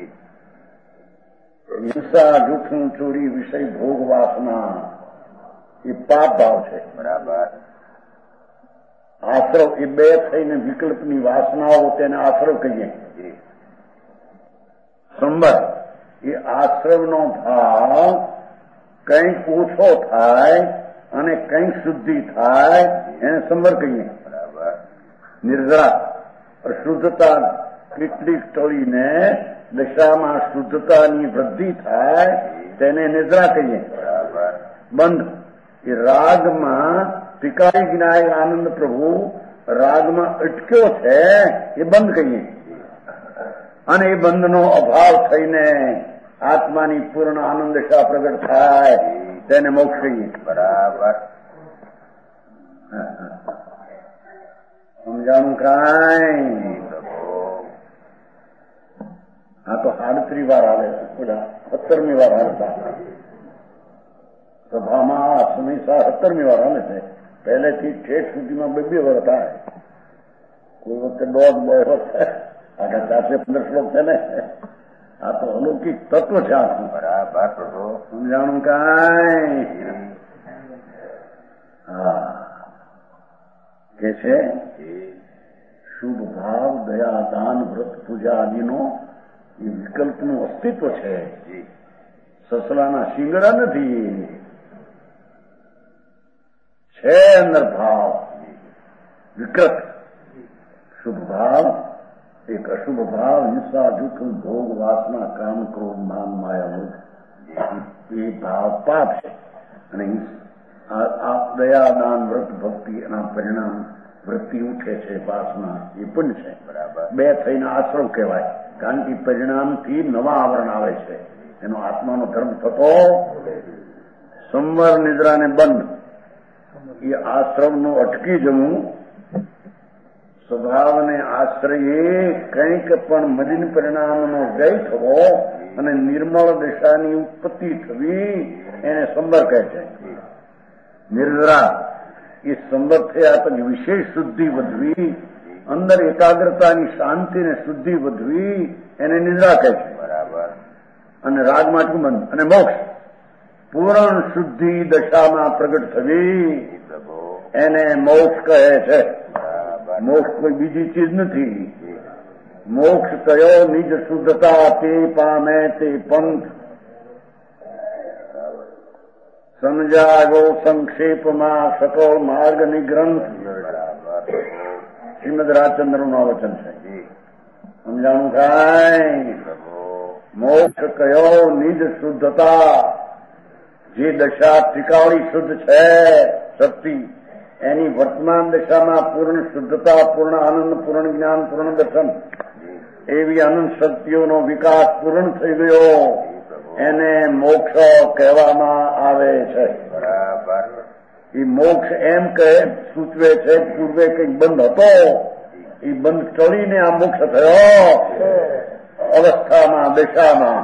[SPEAKER 2] હિંસા, જૂઠું, ચોરી, વિષય ભોગ, વાસના એ પાપ ભાવ છે.
[SPEAKER 1] બરાબર.
[SPEAKER 2] આશ્રવ એ બે થઈને વિકલ્પની વાસનાઓ તેને આશ્રવ કહીએ. સંબર એ આશ્રવનો ભાવ કંઈક ઓછો થાય અને કંઈક શુદ્ધિ થાય એને સંબર કહીએ.
[SPEAKER 1] બરાબર.
[SPEAKER 2] નિર્જરા અશુદ્ધતા કેટલીક ટળીને દશામાં શુદ્ધતાની વૃદ્ધિ થાય તેને નિદ્રા કહીએ.
[SPEAKER 1] બરાબર.
[SPEAKER 2] બંધ એ રાગમાં પિકારી જ્ઞાય આનંદ પ્રભુ રાગમાં અટક્યો છે એ બંધ કહીએ. અને એ બંધનો અભાવ થઈને આત્માની પૂર્ણ આનંદ દશા પ્રગટ થાય તેને મોક્ષ કહીએ.
[SPEAKER 1] બરાબર.
[SPEAKER 2] સમજાણું કાંઈ? આ તો સાડત્રીસ વાર હાલે છે. પેલા સત્તરમી વાર હાલતા સભામાં આ સમયસા સત્તરમી વાર હાલે છે. પહેલેથી ઠેઠ સુધીમાં બે બે વાર થાય. કોઈ વખતે દોઢ બે વખત થાય. આખા ચારસો પંદર શ્લોક છે ને. આ તો અલૌકિક તત્વ છે આખું.
[SPEAKER 1] બરાબર.
[SPEAKER 2] સમજાણું કાંઈ? હા કે છે શુભ ભાવ, દયા, દાન, વ્રત, પૂજા આદિનો એ વિકલ્પનું અસ્તિત્વ છે. સસલાના શિંગડા નથી. છે અંદર ભાવ વિકલ્પ. શુભ ભાવ એક અશુભ ભાવ, હિંસા, જૂઠું, ભોગ, વાસના, કામ, ક્રોધ, માન, માયા એ ભાવ પાપ છે. અને આ દયા, દાન, વ્રત, ભક્તિ એના પરિણામ વૃત્તિ ઉઠે છે, વાસના એ પણ છે.
[SPEAKER 1] બરાબર.
[SPEAKER 2] બે થઈને આશ્રવ કહેવાય. કારણ કે પરિણામથી નવા આવરણ આવે છે. એનો આત્માનો ધર્મ થતો સંવર, નિદ્રાને બંધ એ આશ્રમનું અટકી જવું. સ્વભાવને આશ્રયે કંઈક પણ મલિન પરિણામનો વ્યય થવો અને નિર્મળ દશાની ઉત્પત્તિ થવી એને સંબર કહે છે. નિર્જરા એ સંબર થયા પછી વિશેષ શુદ્ધિ વધવી, અંદર એકાગ્રતાની શાંતિને શુદ્ધિ વધવી એને નિદ્રા કહે છે.
[SPEAKER 1] બરાબર.
[SPEAKER 2] અને રાગમાં બંધ. અને મોક્ષ પૂર્ણ શુદ્ધિ દશામાં પ્રગટ થવી એને મોક્ષ કહે છે. મોક્ષ કોઈ બીજી ચીજ નથી. મોક્ષ કયો નિજ શુદ્ધતા તે પામે તે પંથ સમજાવો સંક્ષેપમાં સકળ માર્ગ નિગ્રંથ. શ્રીમદ રાજચંદ્રનું આ વચન છે. સમજાણું કાંઈ? મોક્ષ કયો નિજ શુદ્ધતા જે દશા ત્રિકાળી શુદ્ધ છે શક્તિ એની વર્તમાન દશામાં પૂર્ણ શુદ્ધતા, પૂર્ણ આનંદ, પૂર્ણ જ્ઞાન, પૂર્ણ દર્શન એવી અનંત શક્તિઓનો વિકાસ પૂર્ણ થઈ ગયો એને મોક્ષ કહેવામાં આવે છે.
[SPEAKER 1] બરાબર.
[SPEAKER 2] એ મોક્ષ એમ કહે સૂચવે છે પૂર્વે કંઈક બંધ હતો એ બંધ ટળીને આ મોક્ષ થયો અવસ્થામાં, દશામાં.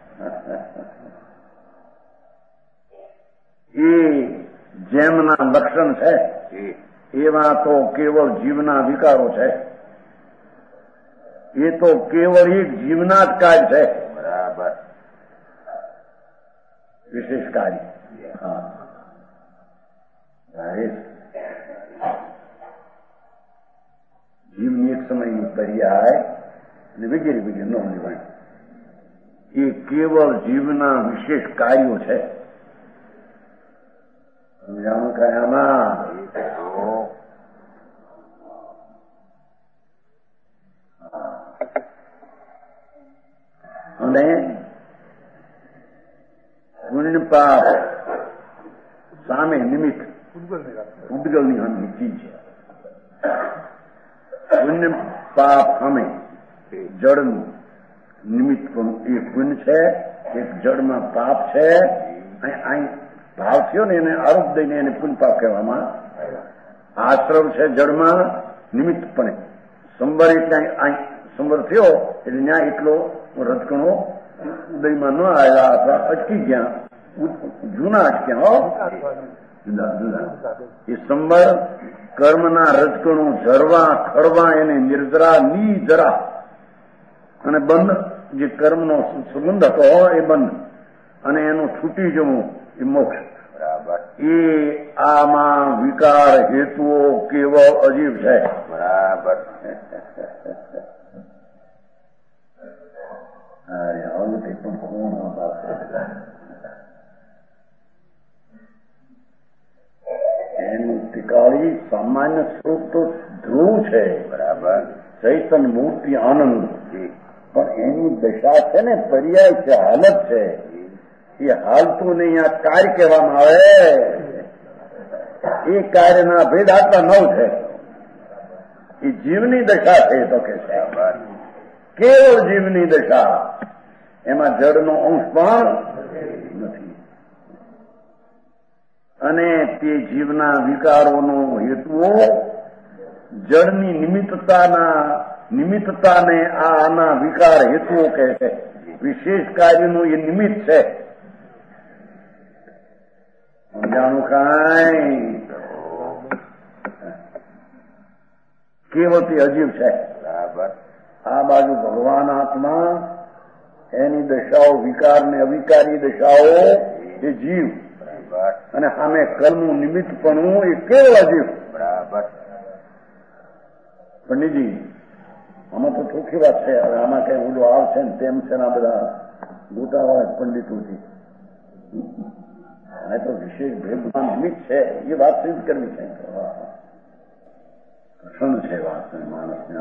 [SPEAKER 2] એ જેમના લક્ષણ છે એવા તો કેવળ જીવના વિકારો છે. એ તો કેવળ એક જીવના જ કાર્ય છે.
[SPEAKER 1] બરાબર.
[SPEAKER 2] વિશેષ કાર્ય. હા જીવની એક સમયની પર્યાય અને વગેરે વગેરે ન નિવાય એ કેવળ જીવના વિશેષ કાર્યો છે. સમજાણું કયામાં? અને પુણ્ય પાપ સામે નિમિત્ત ઉદ્ગલની હાની ચીજ છે. પુણ્ય પાપ સામે જળનું નિમિત્ત પણ એ પુણ્ય છે, એક જળમાં પાપ છે. અહીં ભાવ થયો ને એને આરોપ દઈને એને પુણ્ય પાપ કહેવામાં. આશ્રવ છે જળમાં નિમિત્તપણે. સંબર એટલે અહીં સંબર થયો એટલે ત્યાં એટલો રજકણો ઉદયમાં ન આવ્યા અથવા અટકી ગયા, જૂના અટક્યા. હો જુદા જુદા એ સંબર કર્મના રજકણો ઝરવા ખરવા એને નિર્જરા નિજરા અને બંધ, જે કર્મનો સંબંધ હતો એ બંધ અને એનું છૂટી જવું એ મોક્ષ.
[SPEAKER 1] બરાબર.
[SPEAKER 2] એ આમાં વિકાર હેતુઓ કેવો અજીબ છે.
[SPEAKER 1] બરાબર.
[SPEAKER 2] અરે આવું તે પણ કોણ પાસે એનું ટીકાળી સામાન્ય સ્વરૂપ તો ધ્રુવ છે.
[SPEAKER 1] બરાબર.
[SPEAKER 2] ચૈતન મૂર્તિ આનંદ, પણ એની દશા છે ને પર્યાય છે, હાલત છે. એ હાલતું નહીં, આ કાર્ય કહેવામાં આવે. એ કાર્યના ભેદ આટલા નવ છે. એ જીવની દશા છે તો કે છે, કેવળ જીવની દશા. એમાં જળનો અંશ પણ નથી. અને તે જીવના વિકારોનો હેતુઓ જળની નિમિત્તતાના નિમિત્તતાને આના વિકાર હેતુઓ કહે છે. વિશેષ કાર્યનું એ નિમિત્ત છે. સમજાણું કાંઈ? કેવળ તે અજીબ છે.
[SPEAKER 1] બરાબર.
[SPEAKER 2] આ બાજુ ભગવાન આત્મા, એની દશાઓ વિકાર ને અવિકારી દશાઓ એ જીવ, અને સામે કર્મનું નિમિત્તપણું એ કેવળ અજીવ.
[SPEAKER 1] બરાબર.
[SPEAKER 2] પંડિતજી, આમાં તો ચોખ્ખી વાત છે. હવે આમાં કઈ ઓલું આવશે ને તેમ છે ને બધા ગોટાવાળા પંડિતોથી. આ તો વિશેષ ભેદભાવ નિમિત્ત છે એ વાત સિદ્ધ કરવી છે. પ્રસન્ન છે વાત માણસને.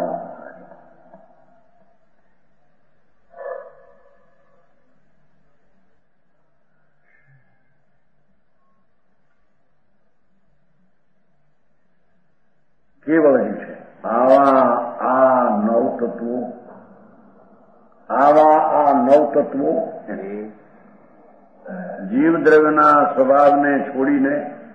[SPEAKER 2] કેવળ જ છે. આવા આ નવ તત્વો આવા આ નવ તત્વો જીવ દ્રવ્યના સ્વભાવને છોડીને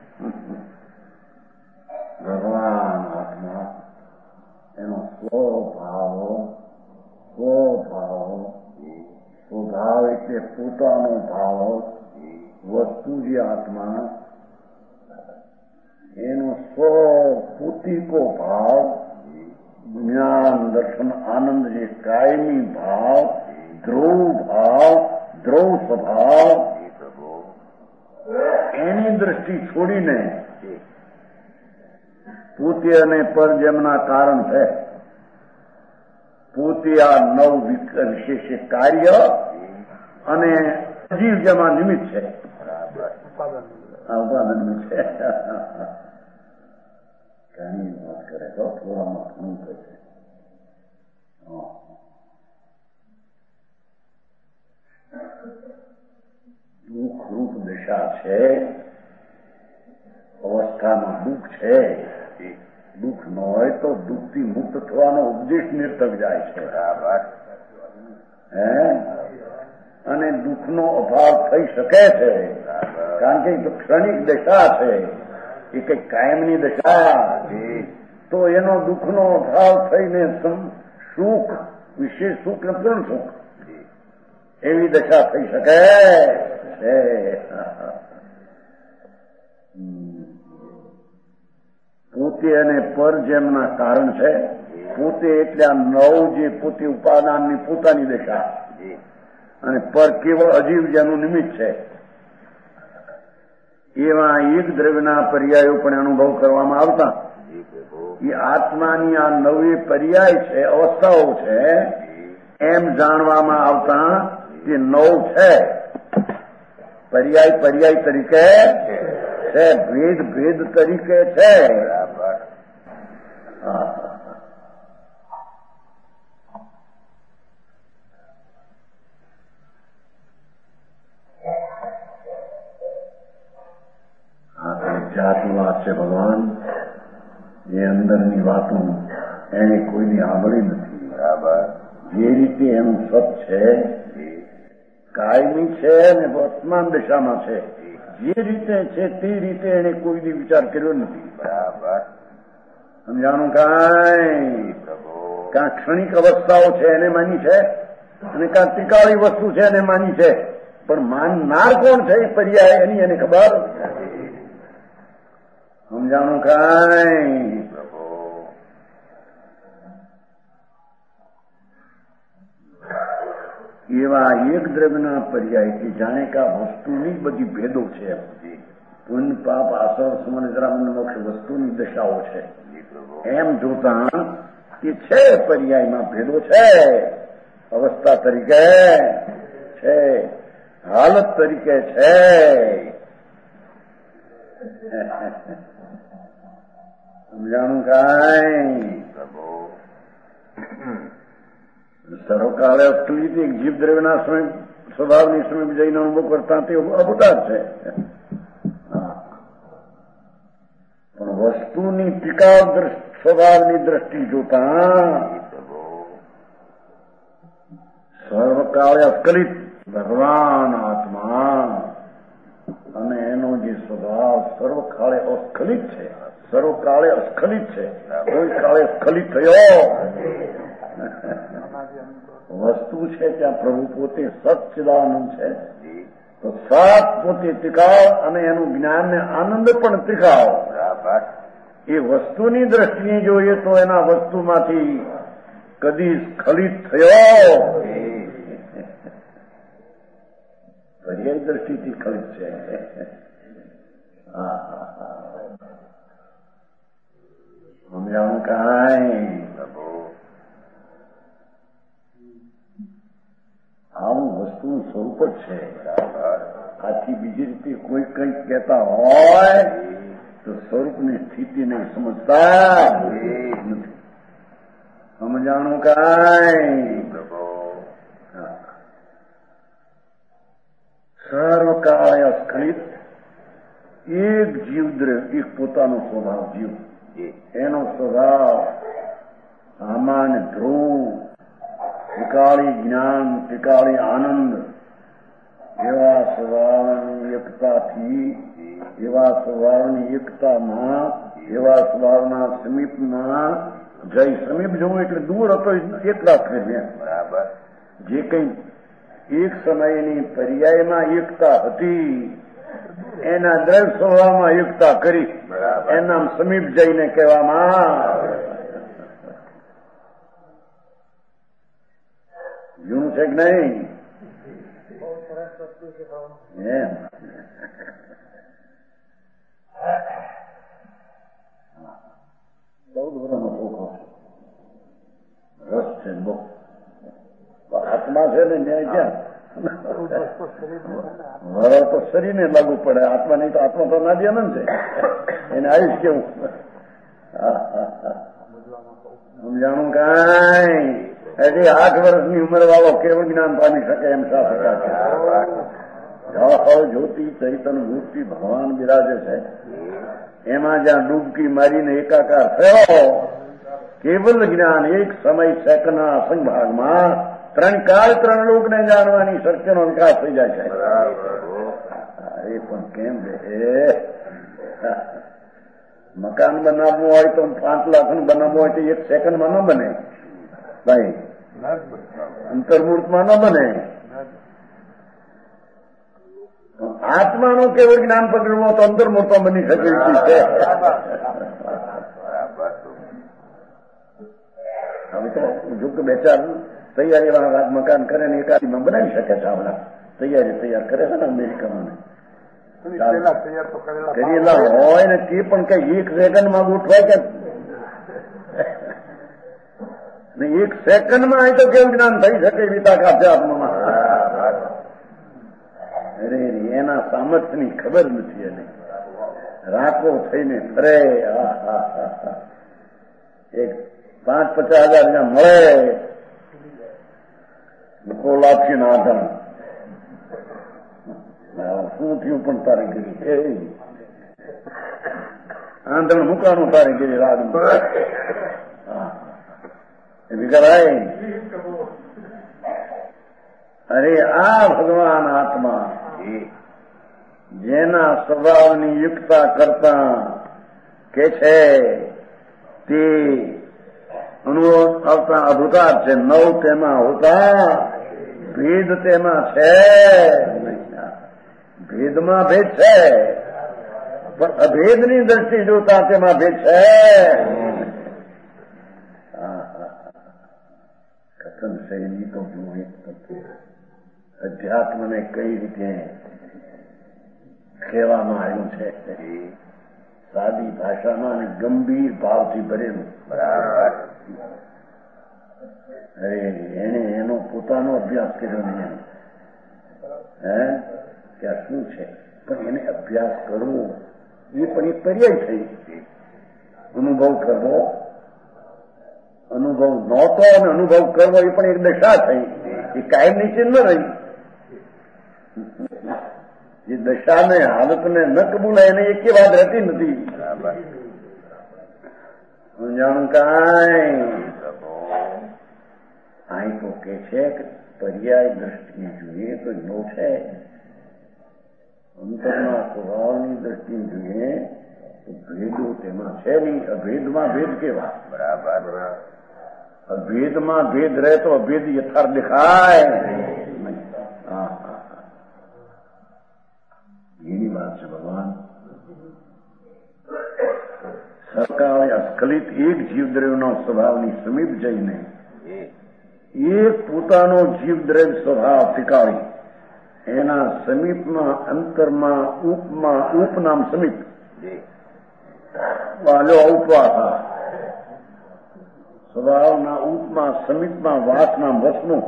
[SPEAKER 2] ભગવાન આત્મા એનો સ્વભાવ સ્વભાવ સ્વભાવ એટલે પોતાનો ભાવ, વસ્તુ જે આત્મા એનો સ્વપૂતિકો ભાવ, જ્ઞાન દર્શન આનંદ જે કાયમી ભાવ, ધ્રુવ ભાવ, ધ્રુવ સ્વભાવ, એની દ્રષ્ટિ છોડીને પોતે અને પર જેમના કારણ છે, પોતે આ નવ વિશેષ કાર્ય અને જીવ જેમાં નિમિત્ત છે. ઉપાદન છે. ઘણી વાત કરે તો થોડામાં ઘણું કહે છે. દુઃખ રૂપ દશા છે, અવસ્થામાં દુઃખ છે. દુઃખ ન હોય તો દુઃખથી મુક્ત થવાનો ઉપદેશ નિર્થક જાય છે.
[SPEAKER 1] બરાબર.
[SPEAKER 2] હે અને દુઃખનો અભાવ થઈ શકે છે, કારણ કે એ તો ક્ષણિક દશા છે. એ કઈ કાયમની દશા તો એનો દુઃખનો અભાવ થઈને સુખ, વિશેષ સુખ ને પૂર્ણ સુખ, એવી દશા થઈ શકે છે. પોતે અને પર જેમના કારણ છે. પોતે એટલે આ નવ જે પોતે ઉપાદાનની પોતાની દશા, અને પર કેવળ અજીવ જેનું નિમિત્ત છે. એવા એક દ્રવ્યના પર્યાયો પણ અનુભવ કરવામાં આવતા એ આત્માની આ નવી પર્યાય છે, અવસ્થાઓ છે, એમ જાણવામાં આવતા તે નવ છે. પર્યાય પર્યાય તરીકે છે, ભેદ ભેદ તરીકે છે. છે ભગવાન, એ અંદરની વાતો એને કોઈની સાંભળી નથી.
[SPEAKER 1] બરાબર.
[SPEAKER 2] જે રીતે એનું સત છે કાયમી છે ને વર્તમાન દશામાં છે, જે રીતે છે તે રીતે એને કોઈ વિચાર કર્યો નથી.
[SPEAKER 1] બરાબર.
[SPEAKER 2] સમજાણું કાંઈ? કાં ક્ષણિક અવસ્થાઓ છે એને માની છે અને કાં ત્રિકાળી વસ્તુ છે એને માની છે, પણ માનનાર કોણ છે એ પર્યાય એની એને ખબર. સમજાણું કાંઈ? એવા એક દ્રવ્યના પર્યાય કે જાણે કે આ વસ્તુની બધી ભેદો છે. પુન પાપ આસર સુમન મોક્ષ વસ્તુની દશાઓ છે એમ જોતા કે છે પર્યાયમાં ભેદો છે. અવસ્થા તરીકે છે, હાલત તરીકે છે. સમજાણું કાંઈ? સર્વકાળે અસ્ખલિત એક જીવ દ્રવ્યના સ્વભાવની સમય જઈને અનુભવ કરતા તે અવતાર છે. પણ વસ્તુની ટીકા સ્વભાવની દ્રષ્ટિ જોતા સર્વકાળે અસ્ખલિત ભગવાન આત્મા અને એનો જે સ્વભાવ સર્વકાળે અસ્ખલિત છે, સર્વકાળે અસ્ખલિત છે, કોઈ કાળે સ્ખલિત થયો વસ્તુ છે ત્યાં પ્રભુ પોતે સચ્ચિદાનંદ છે. તો સાત પોતે ત્રિકાળ અને એનું જ્ઞાન ને આનંદ પણ ત્રિકાળ. એ વસ્તુની દ્રષ્ટિએ જોઈએ તો એના વસ્તુમાંથી કદી સ્ખલિત થયો પર્યાય દ્રષ્ટિથી સ્ખલિત છે. સમજાણું કાંઈ? આવું વસ્તુનું સ્વરૂપ જ છે. આથી બીજી રીતે કોઈ કંઈક કહેતા હોય તો સ્વરૂપની સ્થિતિને સમજતા નથી. સમજાણું કાંઈ? સર્વકાળે અસ્ખલિત એક જીવ દ્રવ્ય, એક પોતાનો સ્વભાવ જીવ, એનો સ્વભાવ સામાન્ય ધ્રુવ, ત્રિકાળી જ્ઞાન, ત્રિકાળી આનંદ, એવા સ્વભાવની એકતાથી, એવા સ્વભાવની એકતામાં, એવા સ્વભાવના સમીપમાં જય સમીપ જવું એટલે દૂર હતો એકલા કરી. બરાબર. જે કઈ એક સમયની પર્યાયમાં એકતા હતી એના દ્રવ્ય સ્વભાવમાં એકતા કરી એના સમીપ જઈને કહેવામાં જૂનું છે કે નહીં? એમ ચૌદ વર્ષનો છોકરો રસ છે બહુ આત્મા છે ને ન્યાય ક્યાં? વરો તો શરીરને લાગુ પડે, આત્મા નહીં તો આત્મા તો નાદી આનંદ છે. એને આવીશ કેવું? સમજાણું કાંઈ? હજી આઠ વર્ષની ઉંમર વાળો કેવળ જ્ઞાન પામી શકે એમ શાસ્ત્ર છે. જ્યોતિ ચૈતન મૂર્તિ ભગવાન બિરાજે છે એમાં જ્યાં ડૂબકી મારીને એકાકાર થયો કેવલ જ્ઞાન એક સમય સેકન્ડના અસંભાગમાં ત્રણ કાળ ત્રણ લોકને જાણવાની શક્તિનો વિકાસ થઈ જાય છે. એ પણ કેમ છે? મકાન બનાવવું હોય તો પાંચ લાખનું બનાવવું હોય તો એક સેકન્ડમાં ન બને ભાઈ, અંતર્મૂર્તમાં ન બને. આત્માનું કેવળ જ્ઞાન પકડવું તો અંતર્મૂર્તો બની શકે છે. હવે તો જો કે બે ચાર તૈયારી વાળા મકાન કરે ને એકાદીમાં બનાવી શકે છે. આપણા તૈયારી તૈયાર કરે છે ને અમેરિકામાં કરેલા હોય ને તે પણ કઈ એક સેકન્ડમાં ગોઠવાય કે એક સેકન્ડમાં અહીં તો કેવું જ્ઞાન થઈ શકે એવી તાકાત છે આત્મામાં. અરે એના સામર્થ્યની ખબર નથી એને. રાખો થઈને ફરે. એક પાંચ પચાસ હજાર જ્યાં મળે લોકો લાપસી ના આધાર શું થયું પણ તારે ગયું આંધણ મૂકવાનું તારે કે રાગ વિકરાય. અરે આ ભગવાન આત્મા જેના સ્વભાવની યુક્તા કરતા કે છે તે અનુભવ આવતા અભૂતાર છે. નવ તેમાં હોતા ભેદ તેમાં છે. ભેદમાં ભેદ છે પણ અભેદની દ્રષ્ટિ જોતા તેમાં ભેદ છે. કથન શૈલી તો જુએ અધ્યાત્મને કઈ રીતે કહેવામાં આવ્યું છે. સાદી ભાષામાં અને ગંભીર ભાવથી ભરેલું. બરાબર. અરે એને એનો પોતાનો અભ્યાસ કર્યો નહીં હે કે આ શું છે, પણ એને અભ્યાસ કરવો એ પણ એક પર્યાય થઈ. અનુભવ કરવો, અનુભવ નહોતો અને અનુભવ કરવો એ પણ એક દશા થઈ. એ કાયમ નીચે ન રહી. જે દશાને હાલતને ન કબૂલાય એને એક વાત રહેતી નથી. હું જાણું કાંઈ અહીં તો કે છે કે પર્યાય દ્રષ્ટિ જોઈએ તો નો છે. અંતરના સ્વભાવની દ્રષ્ટિ જોઈએ તો ભેદો તેમાં છે નહીં. અભેદમાં ભેદ કેવા? બરાબર. અભેદમાં ભેદ રહે તો અભેદ યથાર્થ દેખાય. એની વાત છે ભગવાન. સરકારે અસ્ખલિત એક જીવદ્રવ્યનો સ્વભાવની સમીપ જઈને એક પોતાનો જીવદ્રવ્ય સ્વભાવ સ્વીકારી એના સમીપમાં અંતરમાં ઉપમાં ઉપનામ સમીપ વાલો ઉપવાસા સ્વભાવના ઉપમાં સમીપમાં વાસના વસનું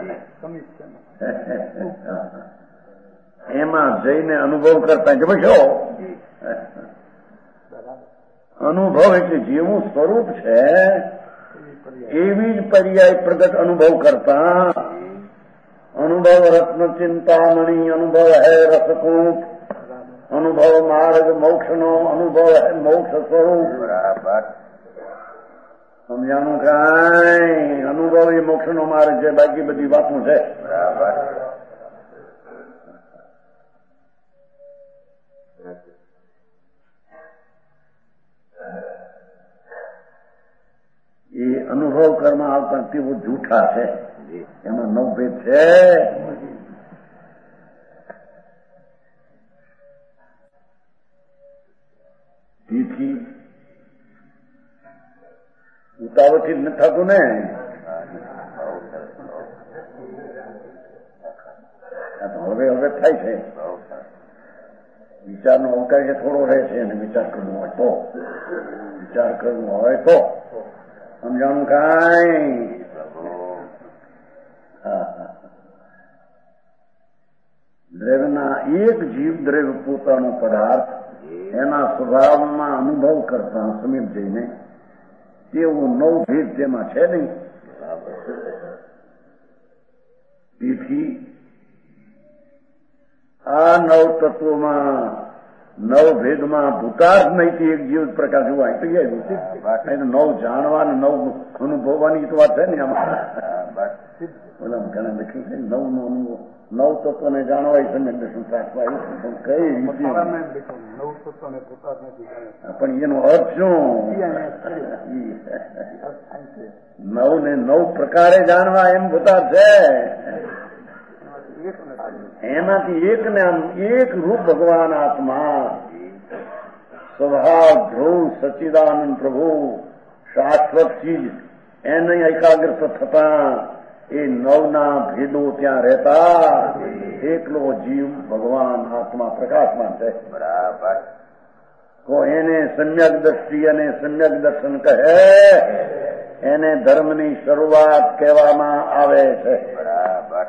[SPEAKER 2] એમાં જઈને અનુભવ કરતા કે ભાઈ અનુભવ એટલે જેવું સ્વરૂપ છે એવી જ પર્યાય પ્રગટ અનુભવ કરતા. અનુભવ રત્ન ચિંતામણી, અનુભવ હે રસકૂપ, અનુભવ માર્ગ મોક્ષનો, અનુભવ હે મોક્ષ સ્વરૂપ. બરાબર. સમજાણું કાંઈ? અનુભવ એ મોક્ષનો માર્ગ છે, બાકી બધી વાતો છે. બરાબર. એ અનુભવ કરવામાં આવતા તેઓ જૂઠા છે. એમાં નવભેદ છે. તેથી ઉતાવળથી જ નથી થતું ને. હવે હવે થાય છે. વિચારનો અવકાશ થોડો રહે છે અને વિચાર કરવો હોય તો વિચાર કરવો હોય તો સમજાણું કાંઈ? દ્રવ્યના એક જીવ દ્રવ્ય પોતાનો પદાર્થ એના સ્વભાવમાં અનુભવ કરતા સમીપ જઈને તેવું નવ ભેદ તેમાં છે નહીં. તેથી આ નવ તત્વોમાં નવ ભેદમાં ભૂતાર્થ નહીં એક જીવ પ્રકાર જોવાય તો ગયા નવ જાણવા ને નવ અનુભવવાની તો વાત છે ને આમાં. ઓલા ઘણા લખ્યું છે નવ નો અનુભવ નવ તત્વને જાણવા એ સમ્યક દર્શન રાખવા એવું કઈ રીતે પણ એનો અર્થ શું? નવ ને નવ પ્રકારે જાણવા એમ ભૂતાર્થ છે. એમાંથી એક ને આમ એક રૂપ ભગવાન આત્મા સ્વભાવ ધ્રુવ સચ્ચિદાનંદ પ્રભુ શાશ્વત ચીજ એને એકાગ્ર થતા એ નવના ભેદો ત્યાં રહેતા એકલો જીવ ભગવાન આત્મા પ્રકાશમાં છે. બરાબર. તો એને સમ્યક દ્રષ્ટિ અને સમ્યક દર્શન કહે એને ધર્મની શરૂઆત કહેવામાં આવે છે. બરાબર.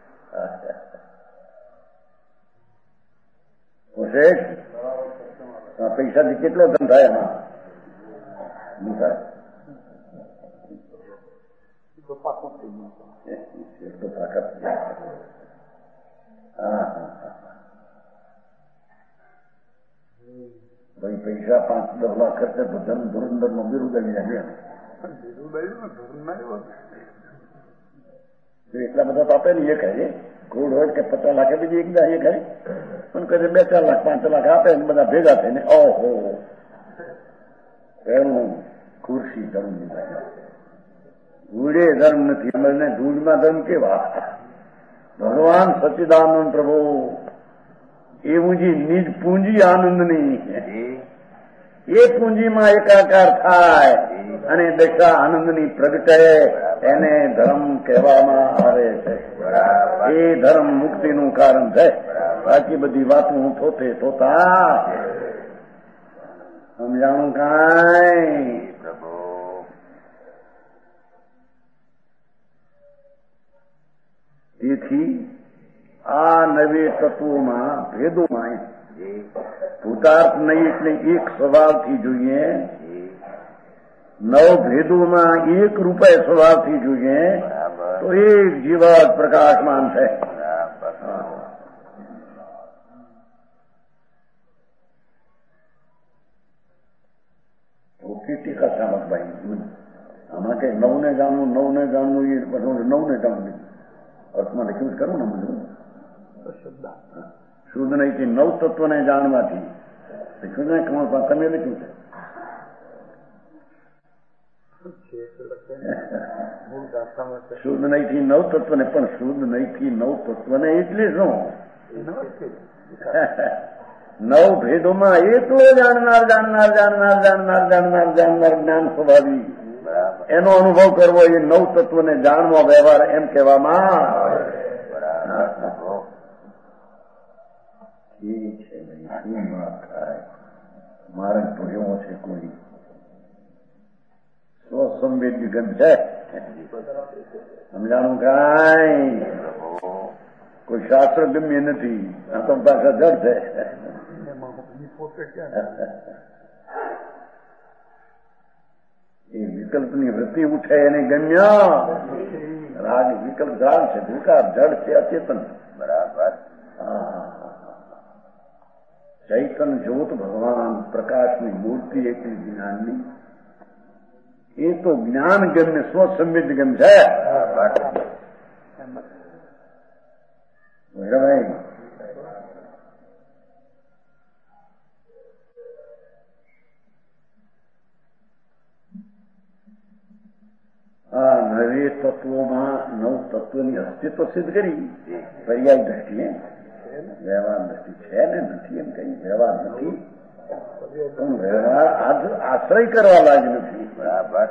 [SPEAKER 2] પૈસાથી કેટલો ધન થાય એમાં? ભાઈ પૈસા પૈસા પાંચ દસ લાખ ખર્ચે તો ધન ધુરંધર નો બિરુદ આવી જાય. એટલા બધા તો આપે ને એ કહે ગોળ હોય કે પચાસ લાખ બીજી એકદા એ કહે પણ કહે બે ચાર લાખ પાંચ લાખ આપે ને બધા ભેગા થઈને ઓહો એનું ખુરશી ધર્મ ધૂળે ધર્મ નથી અમને ધૂળમાં ધર્મ કેવા ભગવાન સચ્ચિદાનંદ પ્રભુ એવું જે નિજ પૂંજી આનંદની એ પૂંજીમાં એકાકાર થાય અને દશા આનંદની પ્રગટે એને ધર્મ કહેવામાં આવે છે. એ ધર્મ મુક્તિનું કારણ છે. બાકી બધી વાતો હું થોતે થોતા સમજાણું કાંઈ તેથી આ નવે તત્વોમાં ભેદોમાં ભૂતાર્થ નહીં એટલે એક સ્વભાવથી જોઈએ, નવ ભેદોમાં એક રૂપે સ્વભાવથી જોઈએ તો એક જીવાત પ્રકાશમાન છે. ટીકા સામકભાઈ આમાં કઈ નવ ને જાણવું નવ ને જાણવું એ નવ ને જાણવું અર્થમાં લખ્યું કરું ને બધું શુદ્ધ નહીંથી નવ તત્વને જાણવાથી લખ્યું ને કમળ તમે લખ્યું છે શુદ્ધ નહીંથી નવ તત્વને પણ શુદ્ધ નહીંથી નવ તત્વને એટલે શું નવ ભેદોમાં એકલો જાણનાર જાણનાર જાણનાર જાણનાર જાણનાર જાણનાર જ્ઞાન સ્વભાવી એનો અનુભવ કરવો એ નવ તત્વને જાણવા વ્યવહાર એમ કહેવામાં મારે તો એવો છે કોઈ સ્વસંવેદી ગંધ છે સમજાણું કાંઈ કોઈ શાસ્ત્ર ગમ્ય નથી. આ તો પાછા જડ છે. એ વિકલ્પની વૃત્તિ ઉઠે એને ગમ્યા રાગ વિકલ્પ રાગ છે વિકાર જડ છે અચેતન બરાબર. ચૈતન જ્યોત ભગવાન પ્રકાશની મૂર્તિ એટલી જ્ઞાનની એ તો જ્ઞાન ગમ્ય સ્વસંવેદ ગમ છે. ભાઈ આ નવે તત્વોમાં નવ તત્વની અસ્તિત્વ સિદ્ધ કરી પર્યાય દ્રષ્ટિએ વ્યવહાર દ્રષ્ટિ છે ને નથી એમ કઈ વ્યવહાર નથી પણ વ્યવહાર આશ્રય કરવા લાગ નથી બરાબર.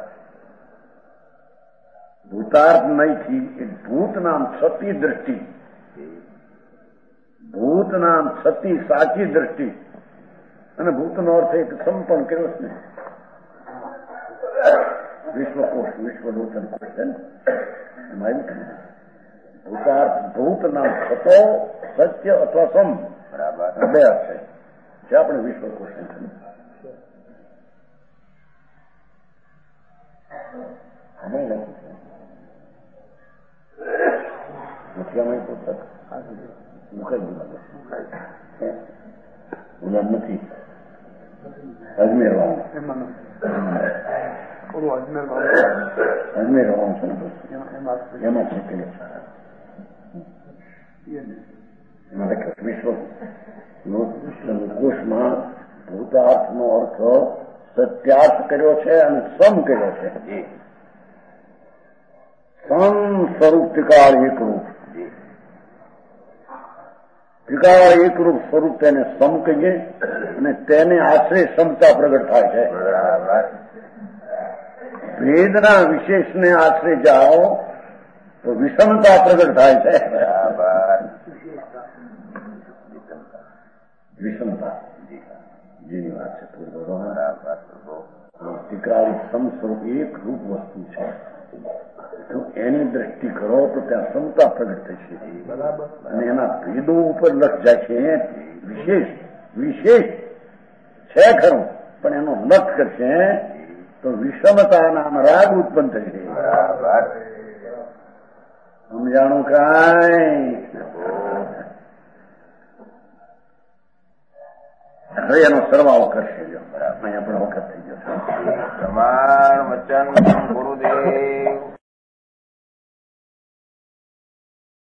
[SPEAKER 2] ભૂતાર્થ નહીંથી એ ભૂત નામ સતી દ્રષ્ટિ ભૂત નામ સતી સાચી દ્રષ્ટિ અને ભૂતનો અર્થ એક સંપન્ન કર્યો છે ને વિશ્વકોશ વિશ્વલોચન કોશ છે ને એમાં ભૂતાર્થ ભૂત નામ સતો સત્ય અથવા સમ બરાબર બે અર્થ છે જે આપણે વિશ્વકોશ છે મુખ્યમાં પુસ્તક મુખાઈ ગુલાબ નથી અજમેર વાળું અજમેર વાળું છે એમાં છે એમાં લખ્યું વિશ્વ કોષમાં ભૂતાર્થનો અર્થ સત્યાર્થ કર્યો છે અને સમ કર્યો છે. સમ સ્વરૂપ ત્રિકાળ એકરૂપ ત્રિકાળ એકરૂપ સ્વરૂપ તેને સમ કહીએ અને તેને આશ્રય સમતા પ્રગટ થાય છે. ભેદના વિશેષને આશ્રય જાઓ તો વિષમતા પ્રગટ થાય છે. વિષમતા જેની વાત છે ત્રિકાળી સમ સ્વરૂપ એક રૂપ વસ્તુ છે તો એની દ્રષ્ટિ કરો તો ત્યાં સમતા પ્રગટ થશે અને એના ભેદો ઉપર લખ જાય છે વિશેષ વિશેષ છે ખરું પણ એનો લખ કરશે તો વિષમતાના રાગ ઉત્પન્ન થશે. સમજાણું કાંઈ હવે ફરી એનો સરવાળો કરશે. જો અહીંયા પણ વખત થઈ જશે.
[SPEAKER 1] પ્રમાણ વચન ગુરુદેવ